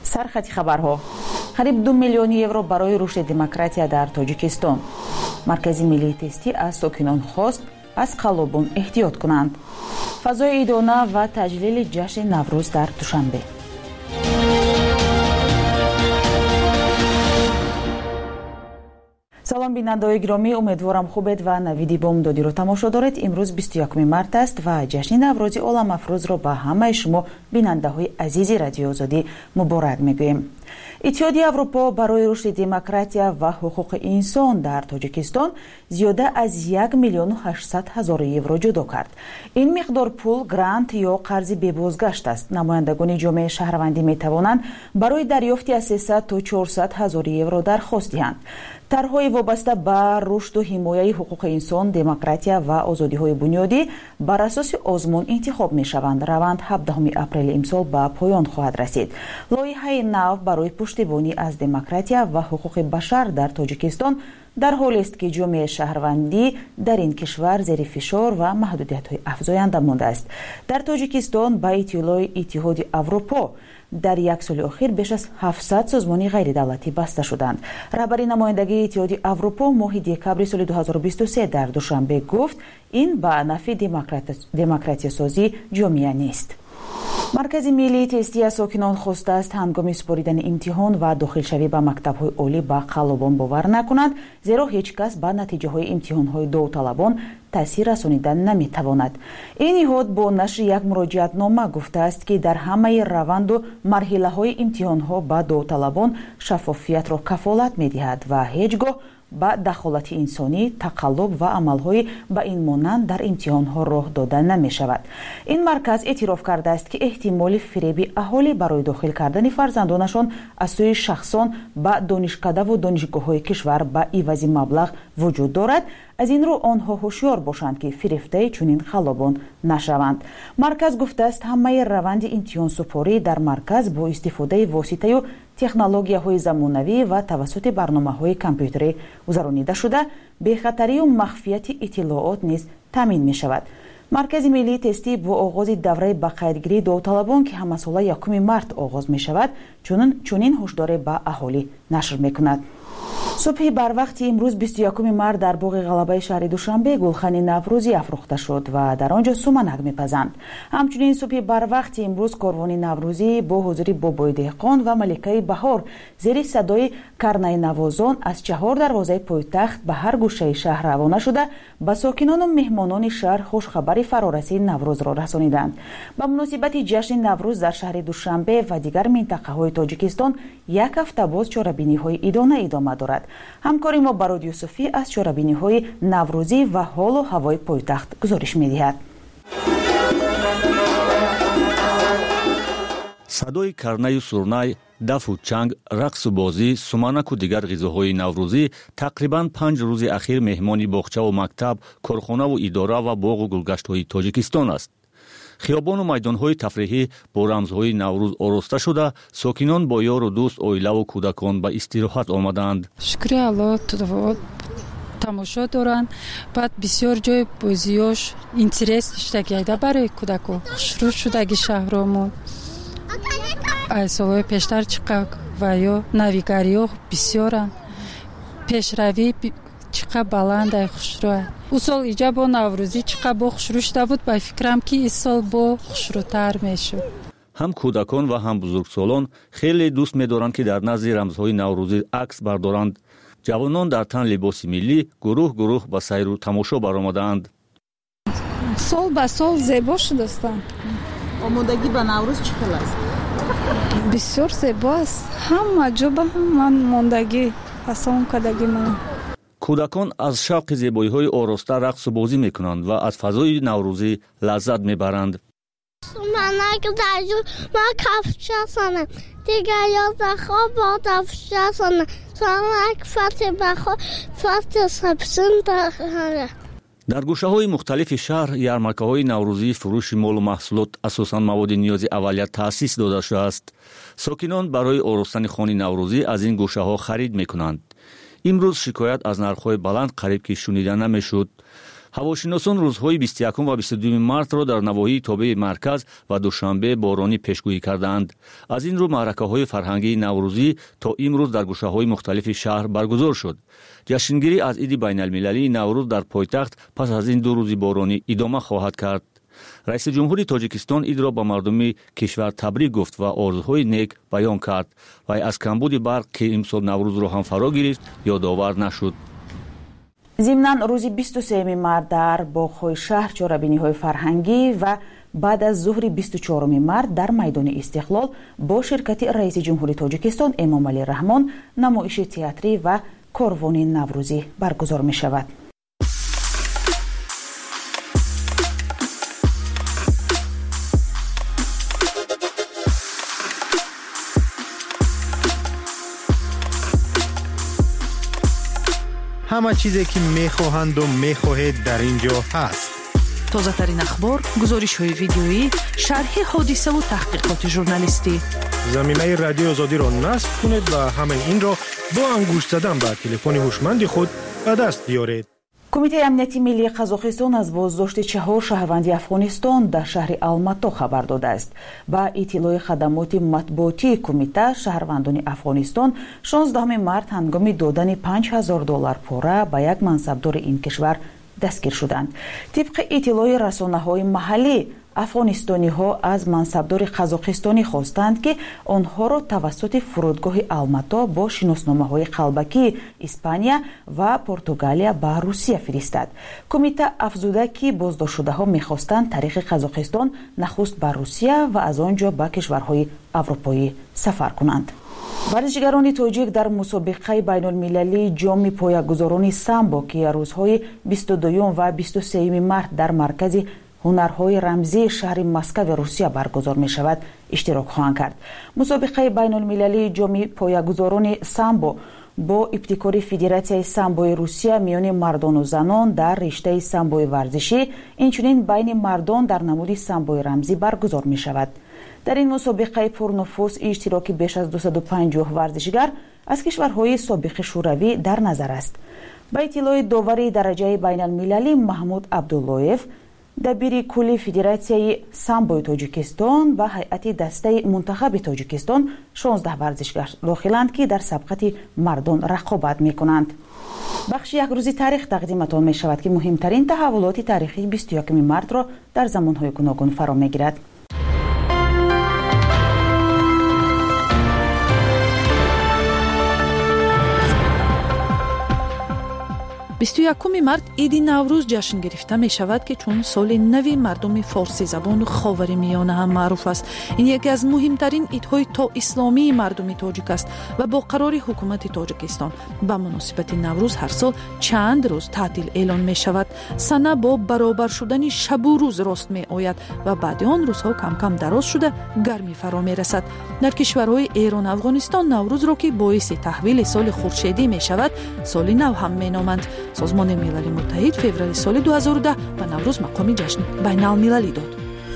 سرخط خبرها قریب 2 میلیون یورو برای رشد دموکراتیا در تاجیکستان. مرکز ملی تستی از ساکنان خواست از قلوبون احتیاط کنند. فضای ایدانه و تجلیل جشن نوروز در دوشنبه. سلام بینندگان گرامی، امیدوارم خوبید و نویدی بامدادی رو تماشا دارید. امروز 21 مارت است و جشن نوروز عالم افروز رو به همه شما بیننده های عزیز رادیو آزادی مبارک میگویم. اتحادیه اروپا برای رشد دموکراتیا و حقوق انسان در تاجیکستان زیاده از 1,800,000 یورو جدا کرد. این مقدار پول گرانت یا قرض بازگشت است. نمایندگان جامعه شهروندی می توانند برای دریافت از 300 تا 400,000 یورو درخواست دهند. طرح‌های وابسته به رشد و حمایت حقوق انسان، دموکراتیا و آزادی‌های بنیادی بر اساس آزمون انتخاب می‌شوند. روند 17 اپریل امسال به پایان خواهد رسید. لایحه نو برای پشتیبانی از دموکراتیا و حقوق بشر در تاجیکستان در حالی است که جامعه شهروندی در این کشور زیر فشار و محدودیت‌های افزاینده مانده است. در تاجیکستان با اطلاع اتحادیه اروپا در یک سال اخیر بیش از 700 سازمان غیر دولتی بسته شدند. رهبر نمایندگی اتحادیه اروپا ماه دکبر سال 2023 در دوشنبه گفت این به نفع دموکراسی سازی جامعه نیست. مرکز ملی تستی از ساکنان خواسته است هنگام سپاریدن امتحان و داخلشوی به مکتب‌های عالی به قلبان باور نکنند، زیرا هیچ کس به نتیجه‌های امتحان‌های داوطلبان تاثیر رسانیدن نمی‌تواند. این نهاد با نشر یک مراجعتنامه گفته است که در همه روند و مرحله‌های امتحان‌ها به داوطلبان شفافیت را کفالت می‌دهد و هیچگاه با دخالت انسانی، تقلب و عمل‌های به این مانند در امتحان‌ها راه داده نمی‌شود. این مرکز اعتراف کرده است که احتمال فریب اهالی برای داخل کردن فرزندانشان از سوی شخصان به دانشکده و دانشگاه‌های کشور به عوض مبلغ وجود دارد. از این رو آنها هوشیار باشند که فریفته چنین خلبان نشوند. مرکز گفته است همه روند امتحان سپاری در مرکز با استفاده واسطه و تکنولوژی‌های زمانوی و توسط برنامه‌های کامپیوتری گذرانیده شده، بی‌خطری و مخفیت اطلاعات نیز تامین می‌شود. مرکز ملی تستی با آغاز دوره به قیدگیری داوطلبان که همساله 1 مارت آغاز می‌شود، چنین هشدار به اهالی نشر می‌کند. صبح بر وقت امروز 21 مارت در باغ غلبه شهر دوشنبه گلخن نوروزی افروخته شد و در آنجا سومنک میپزند. همچنین صبح بر وقت امروز کاروان نوروزی با حضور بابای دهقان و ملکه بهار زیر صدای کرنه نوازان از 4 دروازه پایتخت به هر گوشه شهر روانه شده به ساکنان و مهمانان شهر خوشخبر فرارسی نوروز را رسانیدند. به مناسبت جشن نوروز در شهر دوشنبه و دیگر منطقه‌های تاجیکستان یک هفته باز چاره‌بینی‌های ادامه دارد. همکاری ما براد یوسفی از چاره‌بینی‌های نوروزی و حال و هوای پایتخت گزارش می‌دهد. صدای کرنه و سرنای، دف و چنگ، رقص و بازی، سمانک و دیگر غذاهای نوروزی تقریباً 5 روز اخیر مهمانی باغچه و مکتب، کارخانه و اداره و باغ و گلگشت‌های تاجیکستان است. خیابان و میدان‌های تفریحی با رمزهای نوروز آراسته شده، ساکنان با یار و دوست، عائله و کودکان به استراحت آمدند. شکر الله تماشا دارند. بعد بسیار جای بازیاش اینترس داشته برای کودکان. شروع شدگی شهرامون از سالهای پیشتر چقدر و یا نویگری‌ها بسیارند. پیشروی چقدر بلند خوشرو. او سال ایجا با نوروزی چقدر با خوشرو شده بود، با فکرم که این سال با خوشروتر میشد. هم کودکان و هم بزرگسالان خیلی دوست می‌دارند که در نزد رمزهای نوروزی عکس بردارند. جوانان در تن لباس ملی گروه به سیر و تماشا برآمدند. سال به سال زیبا شده‌اند. آمادگی به نوروز چقدر است؟ بسیار زیبا است. همه جا به هم ماندگی حسام کدگی من. کودکان از شوق زیبایی‌های آراسته رقص و بازی می‌کنند و از فضای نوروزی لذت می‌برند. من کفش هستم دیگه یاد خواب با دفش هستم سانک فتح بخوا فتح سبسن داره. در گوشه‌های مختلف شهر یارمارکه‌های نوروزی فروش مال و محصولات اساساً مواد نیازی اولیت تأسیس داده شده است. ساکنان برای آراستن خانه نوروزی از این گوشه‌ها خرید می‌کنند. امروز شکایت از نرخ‌های بلند قریب که شنیده نمی‌شد. ҳавошиносон рӯзҳои 21 ва 22 мартро дар навоҳии тобеи марказ ва душанбе боронӣ пешгӯӣ кардаанд. аз ин рӯ маъракаҳои фарҳангии наврӯзӣ то имрӯз дар гӯшаҳои мухталифи шаҳр баргузор шуд. ҷашнгирӣ аз иди байналмилалии наврӯз дар пойтахт пас аз ин 2 рӯзи боронӣ идома хоҳад кард. раиси ҷумҳури тоҷикистон идро ба мардуми кишвар табрик гуфт ва орзуҳои нек баён кард. вай аз камбуди барқ ки имсол наврӯзро ҳам фаро гирифт ёдовар нашуд. зимнан рӯзи 23 март дар боғҳои шаҳр чорабиниҳои фарҳангӣ ва баъд аз зуҳри 24 март дар майдони истиқлол бо ширкати раиси ҷумҳури тоҷикистон эмомалӣ раҳмон намоиши театрӣ ва корвони наврӯзӣ баргузор мешавад. همه چیزی که میخواهند و میخواهید در اینجا هست. تازه ترین اخبار، گزارش های ویدیویی، شرح حادثه و تحقیقات ژورنالیستی. زمینه رادیو آزادی را نصب کنید و همه این را با انگشت زدن به تلفن هوشمند خود به دست بیارید. کمیته امنیتی ملی قزاقستان از بازداشت 4 شهروندی افغانستان در شهر الماتو خبر داده است. با اطلاع خدمات مطبوعاتی کمیته، شهروندان افغانستان 16 مارت هنگام دادن $5000 پوره به یک منصبدار این کشور دستگیر شدند. طبق اطلاع رسانه‌های محلی، افغانستانی‌ها از منصبدار قزاقستانی خواستند که آنها را توسط فرودگاه الماتو با شناسنامه‌های قلبکی اسپانیا و پرتغالیا به روسیه فرستاد. کمیته افزوده که بازداشت‌شده‌ها می‌خواستند طریق قزاقستان نخست به روسیه و از آنجا به کشورهای اروپایی سفر کنند. ورزشگران تاجیک در مسابقه بین‌المللی جام پایه‌گذاران سامبو که روزهای 22 و 23 مارت در مرکز هنرهای رمزی شهر مسکو روسیه برگزار می شود اشتراک خواهند کرد. مسابقه بین‌المللی جام پایه‌گذاران سامبو با ابتکار فدراسیای سامبوی روسیه میان مردان و زنان در رشته سامبوی ورزشی، اینچنین بین مردان در نمود سامبوی رمزی برگزار می شود. در این مسابقه پرنفوذ اشتراک بیش از 250 ورزشگر از کشورهای سابق شوروی در نظر است. با اطلاع داور درجه بین‌المللی محمود عبداللهیف، دبیر کلی فدراسیای سامبوی تاجیکستان و هیئت دسته منتخب تاجیکستان 16 ورزشگر داخلند که در سبقت مردان رقابت می‌کنند. بخش یک روزی تاریخ تقدیمتان می شود که مهمترین تحولات تاریخی 21 مارت را در زمانهای گوناگون فرا می‌گیرد. 21 март иди наврӯз ҷашн гирифта мешавад ки чун соли нави мардуми форсизабону ховари миёна ҳам маъруф аст. ин яке аз муҳимтарин идҳои то исломии мардуми тоҷик аст ва бо қарори ҳукумати тоҷикистон ба муносибати наврӯз ҳар сол чанд рӯз таътил эълон мешавад. сана бо баробар шудани шабу рӯз рост меояд ва баъди он рӯзҳо камкам дароз шуда гармӣ фаро мерасад. дар кишварҳои эрон афғонистон наврӯзро ки боиси таҳвили соли хуршедӣ мешавад соли нав ҳам меноманд. سازمان ملل متحد فوریه سال 2010 به نوروز مقام جشن بین‌المللی داد.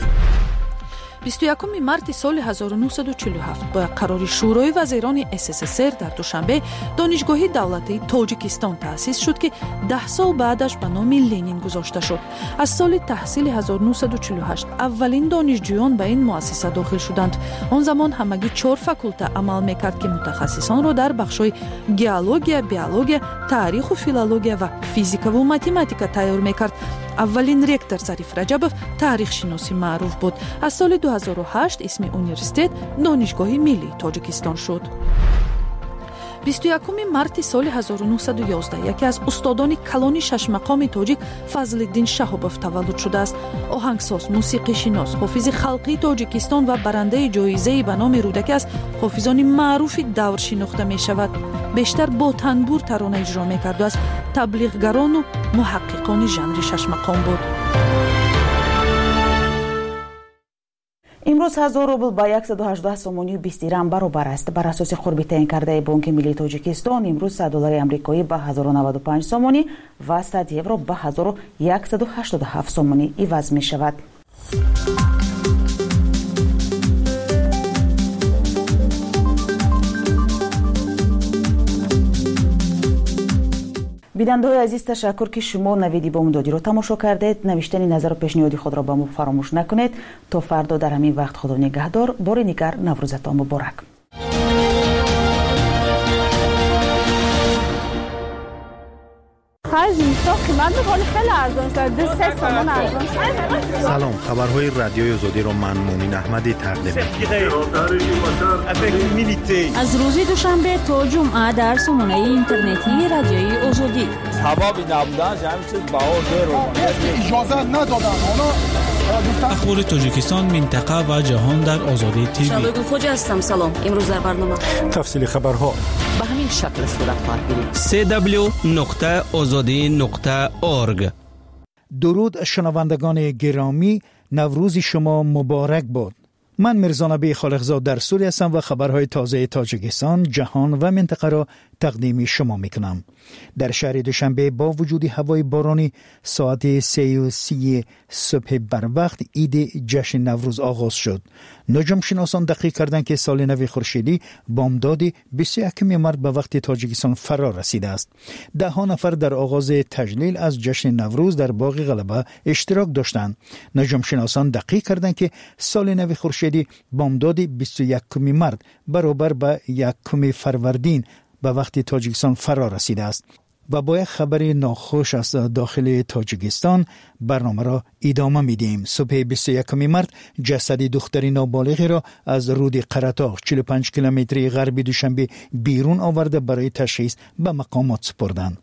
21 مارت سال 1947 با قرار شورای وزیران SSSR در دوشنبه دانشگاه دولتی تاجیکستان تأسیس شد که 10 سال بعدش به نام لنین گذاشته شد. از سال تحصیل 1948 اولین دانشجویان به این مؤسسه داخل شدند. آن زمان همگی 4 فاکولته عمل میکرد که متخصصان را در بخش‌های گئولوژی، بیولوژی، تاریخ و فیلولوژی و فیزیک و متماتیک تیار میکرد. اولین رектор ظریف رجبов تاریخ شناسی معروف بود. از سال 2008 اسم اونیورسیتت دانشگاه ملی تاجیکستان شد. 21 مارت سال 1911 یکی از استادان کلان شش مقام تاجیک فضلالدین شهابов تولد شده است. آهنگساز، موسیقی شناس، حافظ خلقی تاجیکستان و برنده جایزه به نام رودکی از حافظان معروف دور شناخته می شود. بیشتر با تنبور ترانه اجرا می کرد و از تبلیغگران و محققان ژانر شش مقام بود. امروز 1000 روبل با 118 سومونی و 20 درهم برابر است. بر اساس قربی تعیین کرده بانک ملی تاجیکستان امروز $100 آمریکایی به 1095 سومونی و 100 یورو به 1187 سومونی عوض می شود. بیننده‌های عزیز، تشکر که شما نویدی بامدادی رو تماشا کردید. نوشتن نظر و پیشنهاد خود را با ما فراموش نکنید. تا فردا در همین وقت خدا نگهدار. بار دیگر نوروزتان مبارک. سلام، خبرهای رادیوی آزادی رو من مومن احمدی تقدیم می‌کنم. از روز دوشنبه تا جمعه در سامانه اینترنتی رادیوی آزادی. حبابی نبودن همین چیز اجازه ندادن. اخبار تاجیکستان، منطقه و جهان در آزادی تیوی. شبگون خوج هستم. سلام. امروز در برنامه تفصیل خبرها به همین شکل صورت خواهد گرفت. www.azadi.org. درود شنوندگان گرامی، نوروز شما مبارک باد. من میرزا نبی خالقزاد در سوریه هستم و خبرهای تازه تاجیکستان، جهان و منطقه را تقدیم شما میکنم. در شهر دوشنبه با وجود هوای بارانی ساعت 3:30 صبح بر وقت عید جشن نوروز آغاز شد. نجوم شناسان دقیق کردند که سال نو خورشیدی بامداد 21 مارس به وقت تاجیکستان فرا رسیده است. ده ها نفر در آغاز تجلیل از جشن نوروز در باغ غلبه اشتراک داشتند. نجوم شناسان دقیق کردند که سال نو خورشیدی بامداد 21 مارس برابر با 1 فروردین به وقت تاجیکستان فرا رسیده است. و با یک خبر ناخوش از داخل تاجیکستان برنامه را ادامه میدیم. صبح 21 مارس جسد دختری نابالغی را از رود قرطاق 45 کیلومتری غربی دوشنبه بیرون آورده برای تشخیص به مقامات سپردند.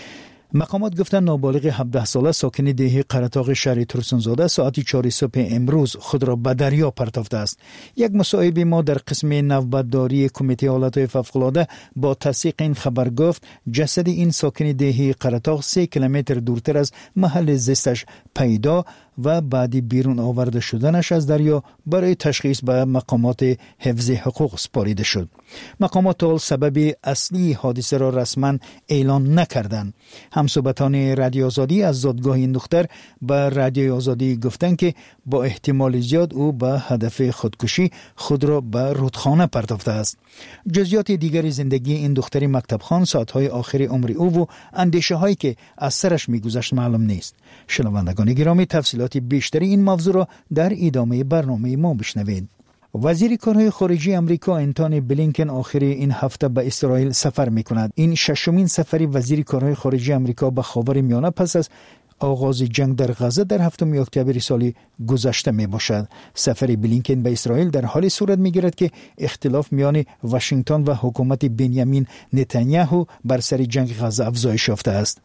مقامات گفتند نابالغ 17 ساله ساکن دهه قرطاق شهر ترسونزاده ساعت 4 صبح امروز خود را به دریا پرتافته است. یک مصاحبه ما در قسم نوبتداری کمیته حالتهای فوق‌العاده با تصدیق این خبر گفت جسد این ساکن دهه قرطاق 3 کیلومتر دورتر از محل زیستش پیدا و بعد بیرون آورده شدنش از دریا برای تشخیص به مقامات حفظ حقوق سپارده شد. مقامات تا سبب اصلی حادثه را رسما اعلان نکردند. همصحبتان رادیو آزادی از زادگاه این دختر به رادیو آزادی گفتند که با احتمال زیاد او به هدف خودکشی خود را به رودخانه پرتافته است. جزئیات دیگر زندگی این دختری مکتبخوان ساعتهای آخر عمر او و اندیشه هایی که از سرش میگذشت معلوم نیست. شنوندگان گرامی، تفصیلات بیشتری این موضوع را در ادامه برنامه ما بشنوید. وزیر کارهای خارجه آمریکا انتونی بلینکن آخر این هفته به اسرائیل سفر می‌کند. این ششمین سفر وزیر کارهای خارجه آمریکا به خاورمیانه پس از آغاز جنگ در غزه در 7 اکتبر سال گذشته می باشد. سفر بلینکن به اسرائیل در حال صورت می گیرد که اختلاف میان واشنگتن و حکومت بنیامین نتانیاهو بر سر جنگ غزه افزایش یافته است.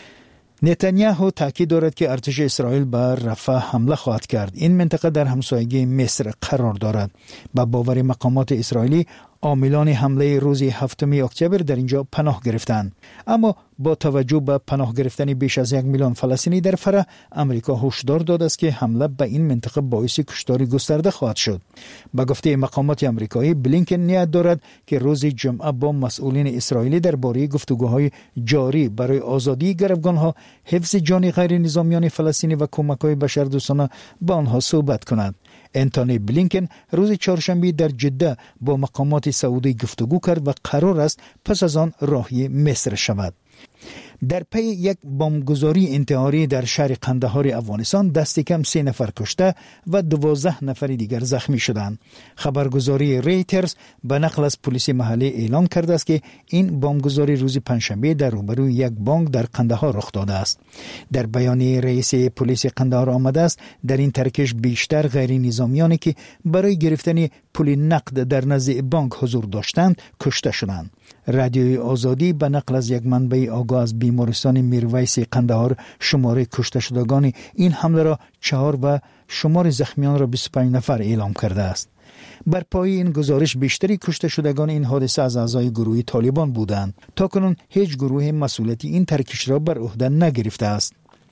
نتانیاهو تاکید دارد که ارتش اسرائیل به رفح حمله خواهد کرد. این منطقه در همسایگی مصر قرار دارد. با باور مقامات اسرائیلی عاملان حمله روز 7 اکتبر در اینجا پناه گرفتند. اما با توجه به پناه گرفتن بیش از 1 میلیون فلسطینی در فرح، امریکا هشدار داده است که حمله به این منطقه باعث کشتار گسترده خواهد شد. با گفته مقامات آمریکایی، بلینکن نیت دارد که روز جمعه با مسئولین اسرائیلی درباره گفتگوهای جاری برای آزادی گروگانها، حفظ جان غیر نظامیان فلسطینی و کمک‌های بشردوستانه با آنها صحبت کند. انتونی بلینکن روز چهارشنبه در جده با مقامات سعودی گفتگو کرد و قرار است پس از آن راهی مصر شود. در پی یک بمبگذاری انتحاری در شهر قندهار افغانستان دست کم 3 نفر کشته و 12 نفر دیگر زخمی شدند. خبرگزاری ریترز به نقل از پلیس محلی اعلام کرده است که این بمبگذاری روز پنجشنبه در روبروی یک بانک در قندهار رخ داده است. در بیان رئیس پلیس قندهار آمده است در این ترکش بیشتر غیر نظامیانی که برای گرفتن پول نقد در نزد بانک حضور داشتند کشته شدند. رادیوی آزادی به نقل از یک منبع آگاه از بیمارستان میرویس قندهار شماره کشته شدگان این حمله را 4 و شمار زخمیان را 25 نفر اعلام کرده است. بر پای این گزارش بیشتری کشته شدگان این حادثه از اعضای گروه طالبان بودند. تاکنون هیچ گروه مسئولیت این ترکش را بر عهده نگرفته است.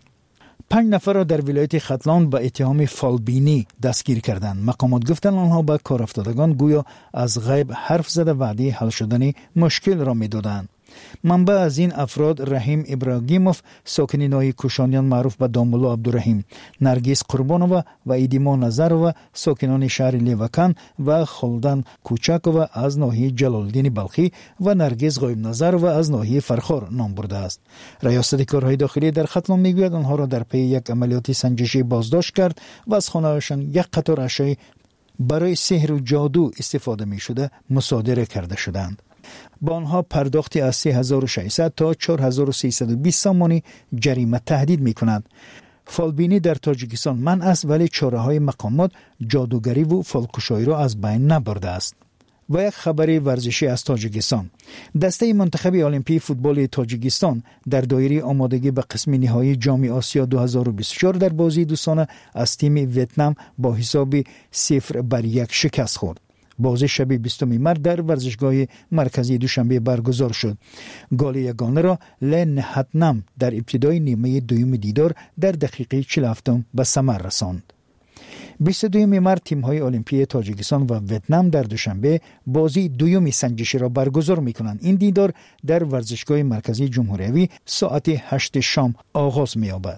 5 نفر را در ولایت ختلان به اتهام فالبینی دستگیر کردند. مقامات گفتند آنها به کار افتادگان گویا از غیب حرف زده وعده حل شدن مشکل را می‌دادند. منبع از این افراد رحیم ابراگیموف ساکن ناحیه کوشانیان معروف به دامولا عبدالرحیم، نرگس قربانووا و ایدیما نظرова ساکنان شهر لیوکان و خلدان کوچکووا از ناحیه جلالالدین بلخی و نرگس غایب نظرova از ناحیه فرخار نام برده است. ریاست کارهای داخلی در ختلان میگوید آنها را در پی یک عملیات سنجشی بازداشت کرد و از خانه‌هایشان یک قطار اشیاء برای سحر و جادو استفاده می شده مصادره کرده شدند. با آنها پرداختی از 3600 تا 4320 سامانی جریمه تهدید می کند. فالبینی در تاجیکستان منع است ولی چاره‌های مقامات جادوگری و فالکشایی را از بین نبرده است. و یک خبر ورزشی از تاجیکستان. دسته منتخب المپی فوتبال تاجیکستان در دایره آمادگی به قسم نهایی جام آسیا 2024 در بازی دوستانه از تیم ویتنام با حساب 0-1 شکست خورد. بازی شب 20 مارس در ورزشگاه مرکزی دوشنبه برگزار شد. گل یگانه را لن هتنم در ابتدای نیمه دوم دیدار در دقیقه 47 به ثمر رساند. 22 مارس تیم‌های المپی تاجیکستان و ویتنام در دوشنبه بازی دوم سنجشی را برگزار می‌کنند. این دیدار در ورزشگاه مرکزی جمهوری ساعت 8 شام آغاز می‌یابد.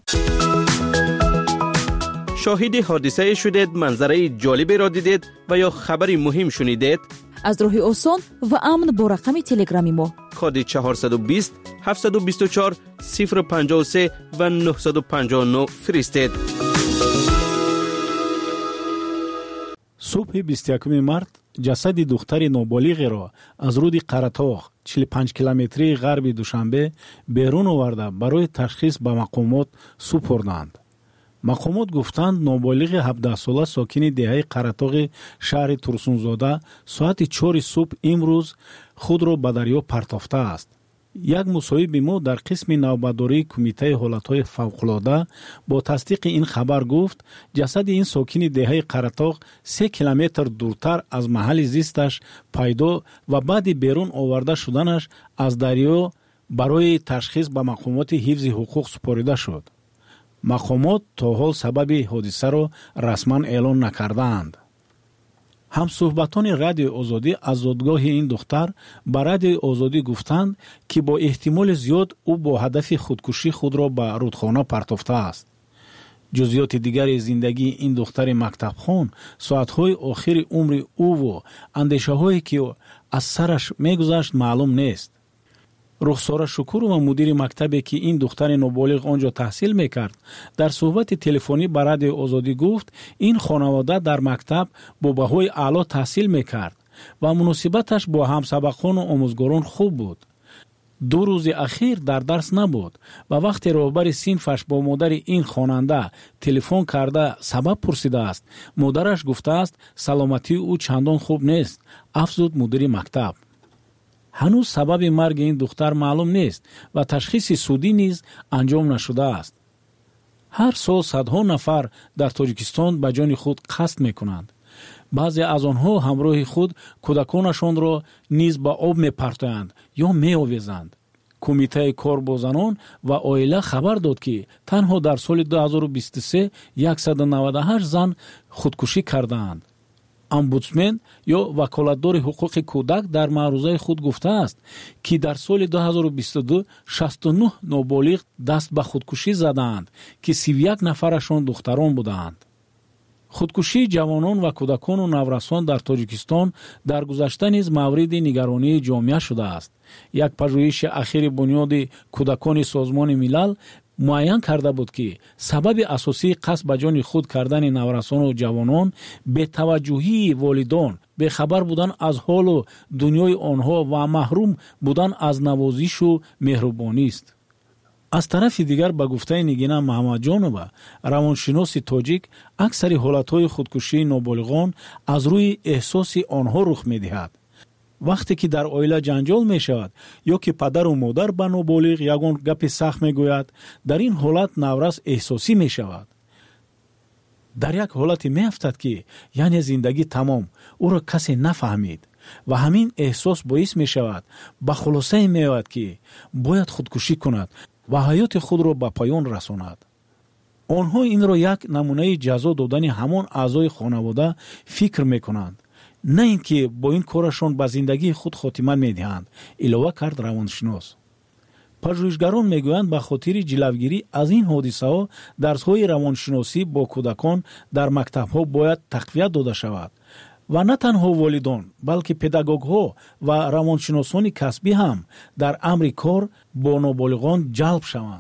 شاهد حادثه شدید، منظره جالبی را دیدید و یا خبری مهم شنیدید؟ از راه آسان و امن با رقم تلگرامی ما کد 420 724 053 و 959 فرستید. صبح 21 مارس جسد دختر نابالغ را از رود قرطاق 45 کیلومتری غرب دوشنبه بیرون آورده برای تشخیص به مقامات سپردند. مقامات گفتند نابالغ 17 ساله ساکن دهه قرطاق شهر ترسونزاده ساعت 4 صبح امروز خود را به دریا پرتافته است. یک مصاحب ما در قسم نوبتداری کمیته حالتهای فوق‌العاده با تصدیق این خبر گفت جسد این ساکن دهه قرطاق 3 کیلومتر دورتر از محل زیستش پیدا و بعد بیرون آورده شدنش از دریا برای تشخیص به مقامات حفظ حقوق سپرده شد. مقامات تا حال سبب حادثه را رسما اعلان نکردند. همصحبتان رادیو آزادی از زادگاه این دختر به رادیو آزادی گفتند که با احتمال زیاد او با هدف خودکشی خود را به رودخانه پرتافته است. جزئیات دیگر زندگی این دختر مکتب خوان، ساعتهای آخر عمر او و اندیشه‌هایی که از سرش می‌گذشت معلوم نیست. رخسار شکور و مدیر مکتبی که این دختر نابالغ آنجا تحصیل میکرد در صحبت تلفنی با رادیو آزادی گفت این خانواده در مکتب با بهای اعلی تحصیل میکرد و مناسبتش با همسبقان و آموزگاران خوب بود. 2 روز اخیر در درس نبود و وقتی رهبر صنفش با مادر این خواننده تلفن کرده سبب پرسیده است، مادرش گفته است سلامتی او چندان خوب نیست، افزود مدیر مکتب. هنوز سبب مرگ این دختر معلوم نیست و تشخیص سودی نیز انجام نشده است. هر سال صدها نفر در تاجیکستان به جان خود قصد میکنند. بعضی از آنها همراه خود کودکانشان را نیز به آب میپرتند یا میآویزند. کمیته کار با زنان و عائله خبر داد که تنها در سال 2023 198 زن خودکشی کردند. امبودسمن یا وکالتدار حقوق کودک در معروضه خود گفته است که در سال 2022 69 نابالغ دست به خودکشی زدند که 31 نفرشان دختران بودند. خودکشی جوانان و کودکان و نورسان در تاجیکستان در گذشته نیز مورد نگرانی جامعه شده است. یک پژوهش اخیر بنیاد کودکان سازمان ملل معین کرده بود که سبب اساسی قصد به جان خود کردن نورسان و جوانان بی‌توجهی والدان، بی‌خبر بودن از حال و دنیای آنها و محروم بودن از نوازش و مهربانی است. از طرف دیگر به گفته نگینا محمد جانووا روانشناس تاجیک اکثر حالتهای خودکشی نابالغان از روی احساس آنها رخ می‌دهد. وقتی که در عائله جنجال می شود یا که پدر و مادر به نابالغ یگان گپ سخت می گوید، در این حالت نورس احساسی می شود. در یک حالت می افتد که یعنی زندگی تمام او را کسی نفهمید و همین احساس باعث می شود به خلاصه می آید که باید خودکشی کند و حیات خود را به پایان رساند. آنها این را یک نمونه جزا دادن همان اعضای خانواده فکر می کنند. نه اینکه با این کارشون به زندگی خود خاتمه میدهند، علاوه کرد روانشناس. پژوهشگران میگویند به خاطر جلوگیری از این حادثه ها درس‌های روانشناسی با کودکان در مکتب‌ها باید تقویت داده شود و نه تنها والدان بلکه پداگوگ‌ها و روانشناسان کسبی هم در امر کار با نابالغان جلب شوند.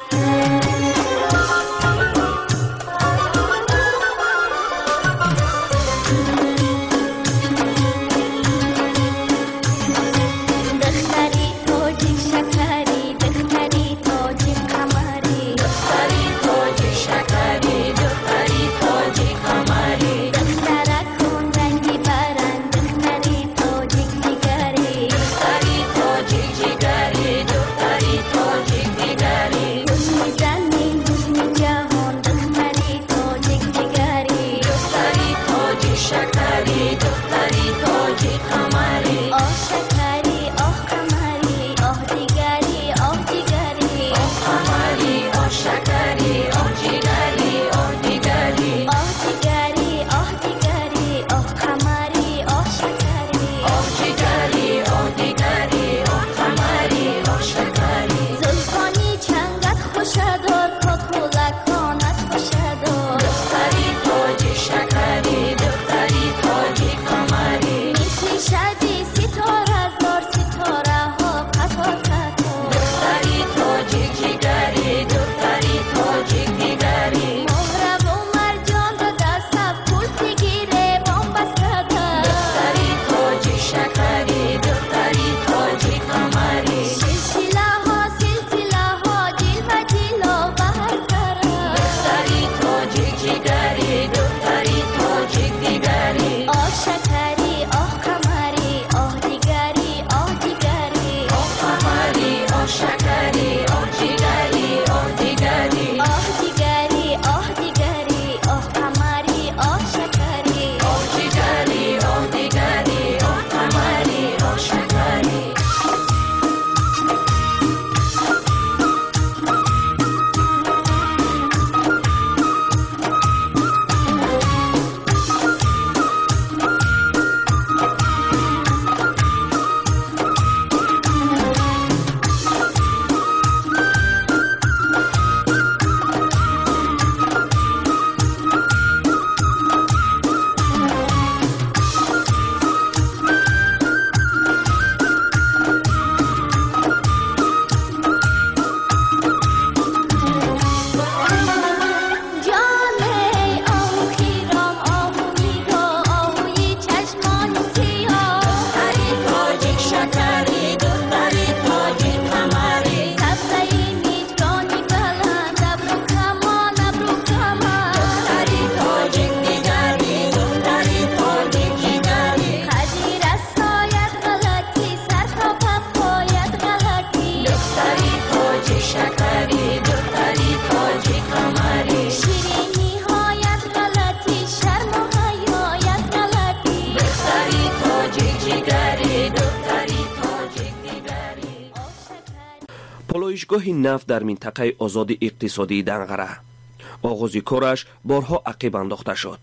پالایشگاه نفت در منطقه آزاد اقتصادی دنغره آغاز کارش بارها عقب انداخته شد.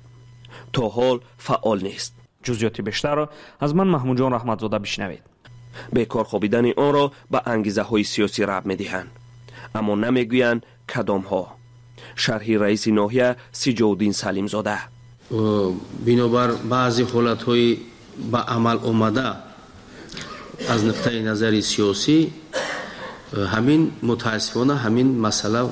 تا حال فعال نیست. جزئیات بیشتر را از من محمود جان رحمتزاده بشنوید. بیکار خوابیدن آن را به انگیزه های سیاسی ربط می‌دهند، اما نمیگویند کدام ها. شرح رئیس ناحیه سجادالدین سلیم زاده: بنابر بعضی حالت های به عمل آمده از نقطه نظر سیاسی همین متاسفانه همین مسئله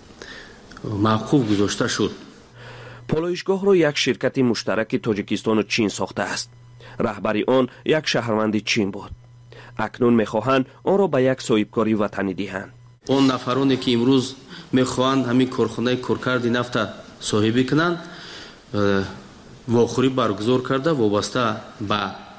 موقوف گذاشته شد. پالایشگاه را یک شرکت مشترک تاجیکستان و چین ساخته است. رهبری آن یک شهروند چین بود. اکنون میخواهند آن را به یک صاحبکاری وطنی دهند. اون نفرانی که امروز میخواهند همین کارخانه کارکرد نفت صاحبی کنند واخوری برگزار کرده وابسته به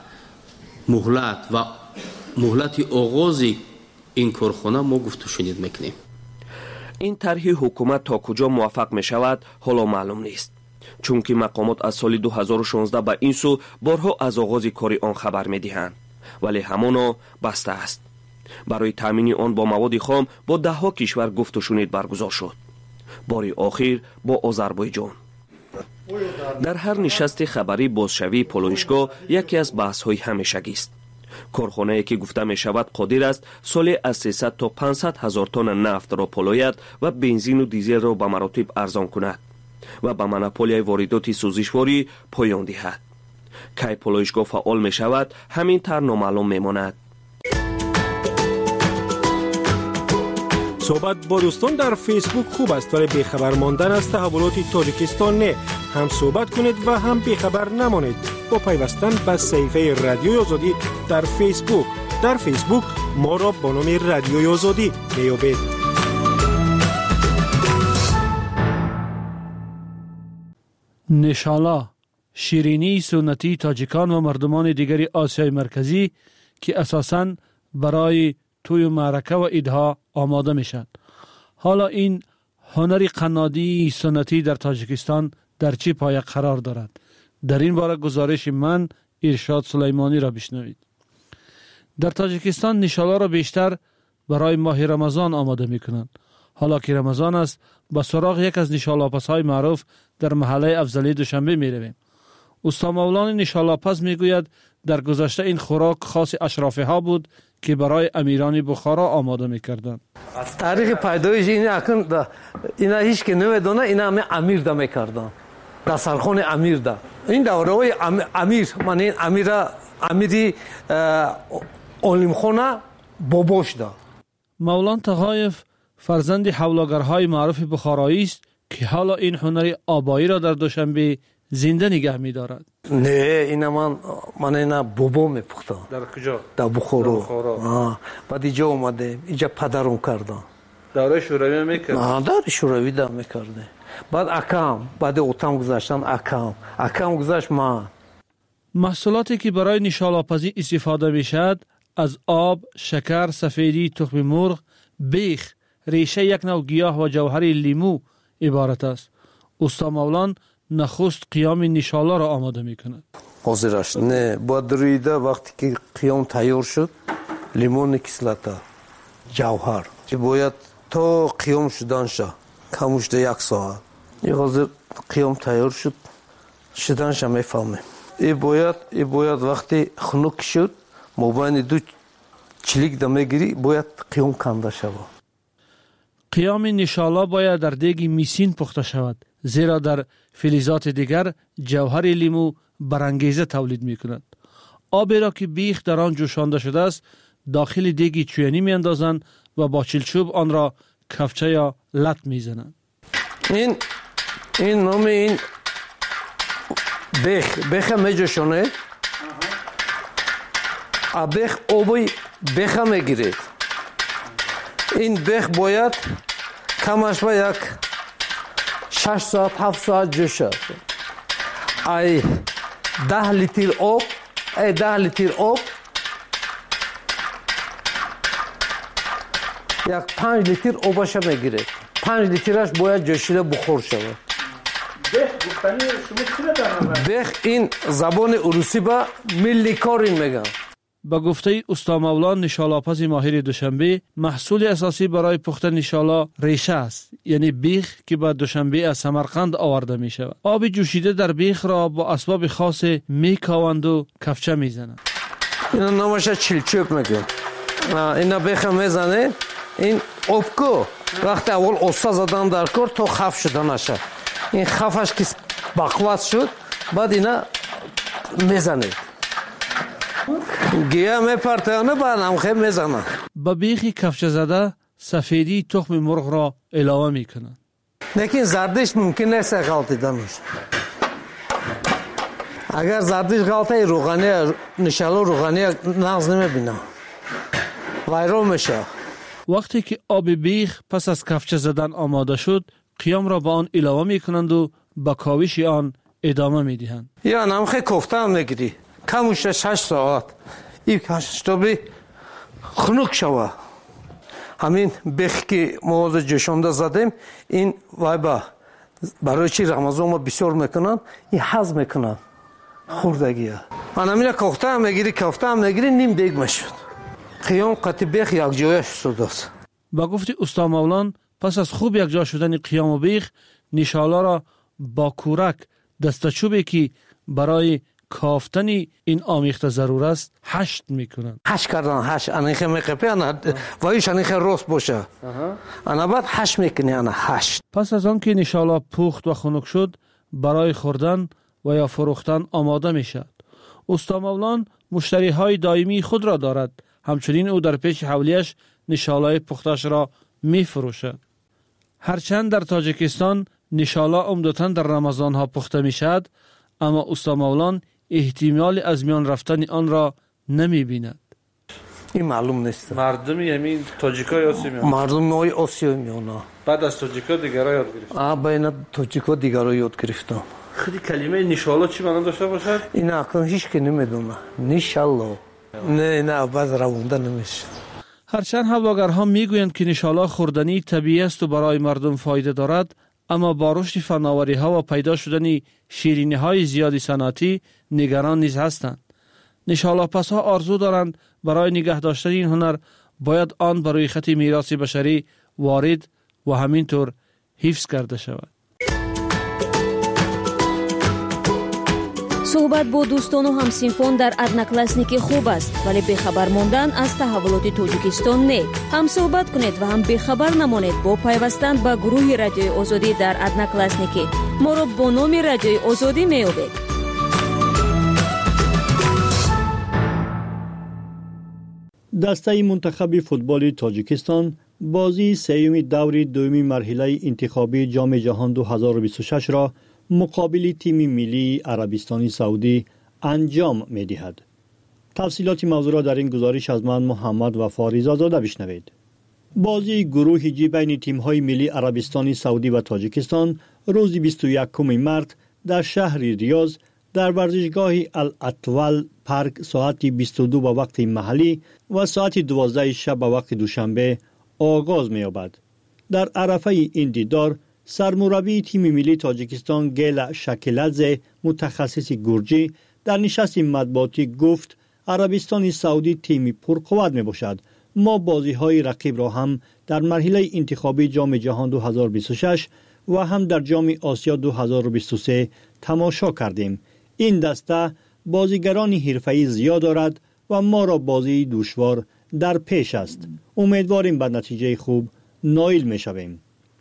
مهلت و مهلت آغاز این کارخانه ما گفت و شنید میکنیم. این طرح حکومت تا کجا موفق می شود حالا معلوم نیست، چون که مقامات از سال 2016 به این سو بارها از آغاز کار آن خبر می دهند، ولی همانا بسته است. برای تامین آن با مواد خام با 10 کشور گفت و شنید برگزار شد. باری آخر با آذربایجان. در هر نشست خبری بازشوی پالایشگاه یکی از بحث‌های همیشگی است. کارخانه‌ای که گفته می شود قادر است سالی از 300 تا 500 هزار تن نفت را پالاید و بنزین و دیزل را به مراتب ارزان کند و به مونوپولی واردات سوزشواری پایان دهد. کی پالایشگاه فعال می شود همین طور نامعلوم می ماند. صحبت با دوستان در فیسبوک خوب است ولی بیخبر ماندن از تحولات تاجیکستان نه. هم صحبت کنید و هم بیخبر نمانید با پیوستن به صفحه رادیوی آزادی در فیسبوک. در فیسبوک ما را با نام رادیوی آزادی میابید. نشالا شیرینی سنتی تاجیکان و مردمان دیگری آسیای مرکزی که اساساً برای توی معرکه و عیدها آماده میشن. حالا این هنری قنادی سنتی در تاجیکستان در چه پایه قرار دارد؟ در این باره گزارش من ارشاد سلیمانی را بشنوید. در تاجیکستان نشالا را بیشتر برای ماه رمضان آماده میکنند. حالا که رمضان است به سراغ یک از نشالاپس‌های معروف در محله افضلی دوشنبه میرویم. استاد مولان نشالاپس میگوید در گذشته این خوراک خاص اشرافه ها بود که برای امیران بخارا آماده میکردند. تاریخ پیدایش این اکن اینا هیچ که نمیدونه اینا همه امیر دا میکردن. دسترخوان امیر دا. این دوره‌های امیر معنی امیری علیم خونه باباش دا. مولان تقایف فرزند حولاگرهای معروف بخارایی است که حالا این هنر آبایی را در دوشنبه زنده نگه می‌دارد. نه اینا من اینا بابا میپختم. در کجا؟ در بخارا. بعد اینجا اومده اینجا پدرم کردن. دوره شوروی میکرد؟ نه دوره شوروی دا میکرده. بعد اکم بعد اوتام گذاشتن اکم گذاشت من. محصولاتی که برای نشالاپزی استفاده میشد از آب، شکر، سفیدی، تخم مرغ، بیخ، ریشه یک نوع گیاه و جوهر لیمو عبارت است. استاد مولان نخست قیام نشالا را آماده میکند. حاضرش نه با دریده وقتی که قیام تیار شد لیمون کسلتا جوهر که باید تا قیام شدن شه کمش ده 1 ساعت. این حاضر قیام تیار شدن شه میفهمه. این باید وقتی خنک شد مبین دو چلیک دمیگیری باید قیام کنده شود. قیام نشالا باید در دیگ میسین پخته شود زیرا در فلزات دیگر جوهر لیمو برانگیزه تولید می کند. آبی را که بیخ در آن جوشانده شده است داخل دیگی چوینی می اندازند و با چلچوب آن را کفچه یا لط می زنند. این نام این بیخ می جوشانه بیخ آبی بیخ می گیرید. این بیخ باید کمش با یک 6 ساعت 7 ساعت جوشه. ای 10 لیتر آب یک 5 لیتر آبش میگیره. 5 لیترش باید جوشیده بخور شود. بیخ این زبان روسی با ملی کارین میگن. با گفته استاد مولان نشالاپز ماهر دوشنبه محصول اساسی برای پخت نشالا ریشه است، یعنی بیخ که با دوشنبه از سمرقند آورده می شود. آب جوشیده در بیخ را با اسباب خاص می کاوند و کفچه می زنند. اینا نامش چلچوب میگن. اینا بیخ میزنه این آبکو وقتی اول اوسا زدن در کار تا خف شده نشه. این خفش که بقوت شد بعد اینا میزنه. گیاه میپرتانه بعد هم خیلی میزنه. با بیخی کفچه زده سفیدی تخم مرغ را علاوه میکنند. لیکن زردش ممکن نیست غلطی دانش. اگر زردش غلطی روغنی نشالا روغنی نقض نمیبینم ویران میشه. وقتی که آب بیخ پس از کفچه زدن آماده شد قیام را با آن علاوه میکنند و با کاوش آن ادامه میدهند. یا نمخه کوفته هم میگیری کموشه 6 ساعت این کشتابی خنک شوه. همین بیخ که ما جوشانده زدیم این وایبا برای چی رمضان ما بسیار میکنن این هضم میکنن خوردگی ها. من همین کوفته هم میگیری نیم دیگ میشد. قیام قطع بیخ یک جایش شده است. با گفت استاد مولان پس از خوب یک جا شدن قیام و بیخ نشالا را با کورک دستچوبی که برای کافتن این آمیخته ضرور است 8 میکنند. 8 کردن 8 انیخه میقپی انا وایش انیخه راست باشه. انا بعد 8 میکنی انا 8. پس از آن که نشالا پخت و خنک شد برای خوردن و یا فروختن آماده می شد. استا مولان مشتری های دائمی خود را دارد. همچنین او در پیش حولیش نشالای پختش را می فروشد. هرچند در تاجیکستان نشالا عمدتاً در رمضان ها پخته می شد، اما استا مولان احتمال از میان رفتن آن را نمی بیند. این معلوم نیست. مردم همین تاجیکای آسیا میان. مردم نوعی آسیا میان. بعد از تاجیکا دیگرها یاد گرفتم. بین تاجیکا دیگرها یاد گرفتم. خیلی کلمه نشالا چی معنی داشته باشد؟ این اصلا هیچ کی نمیدونه. نشالا. نه باز روونده نمیشه. هرچند هواگرها میگویند که نشالا خوردنی طبیعی است و برای مردم فایده دارد، اما با رشد فناوری ها و پیدا شدن شیرینی های زیادی صنعتی نگران نیز هستند. نشالا پس ها آرزو دارند برای نگه داشتن این هنر باید آن بر روی خط میراث بشری وارد و همینطور حفظ کرده شود. صحبت با دوستان و همسینفون در ادناکلاسنیکی خوب است، ولی بخبر موندن از تحولات تاجیکستان نه. هم صحبت کنید و هم بخبر نمانید با پیوستن به گروه رادیوی آزادی در ادناکلاسنیکی. ما را با نام رادیوی آزادی میابید. دسته منتخب فوتبال تاجیکستان بازی سوم دور دومی مرحله انتخابی جام جهان 2026 را مقابل تیم ملی عربستان سعودی انجام می دهد. تفصیلات موضوع را در این گزارش از من محمد وفا رضازاده بشنوید. بازی گروه جی بین تیم های ملی عربستان سعودی و تاجیکستان روز 21 مارس در شهر ریاض در ورزشگاه الاطول پارک ساعت 22 به وقت محلی و ساعت 12 شب به وقت دوشنبه آغاز می یابد. در عرفه این دیدار سرمربی تیم ملی تاجیکستان گیل شکلادزه متخصص گرجی در نشست مطبوعاتی گفت عربستان سعودی تیمی پرقوت می باشد. ما بازی های رقیب را هم در مرحله انتخابی جام جهان 2026 و هم در جام آسیا 2023 تماشا کردیم. این دسته بازیگران حرفه‌ای زیاد دارد و ما را بازی دشوار در پیش است. امیدواریم به نتیجه خوب نائل می شویم.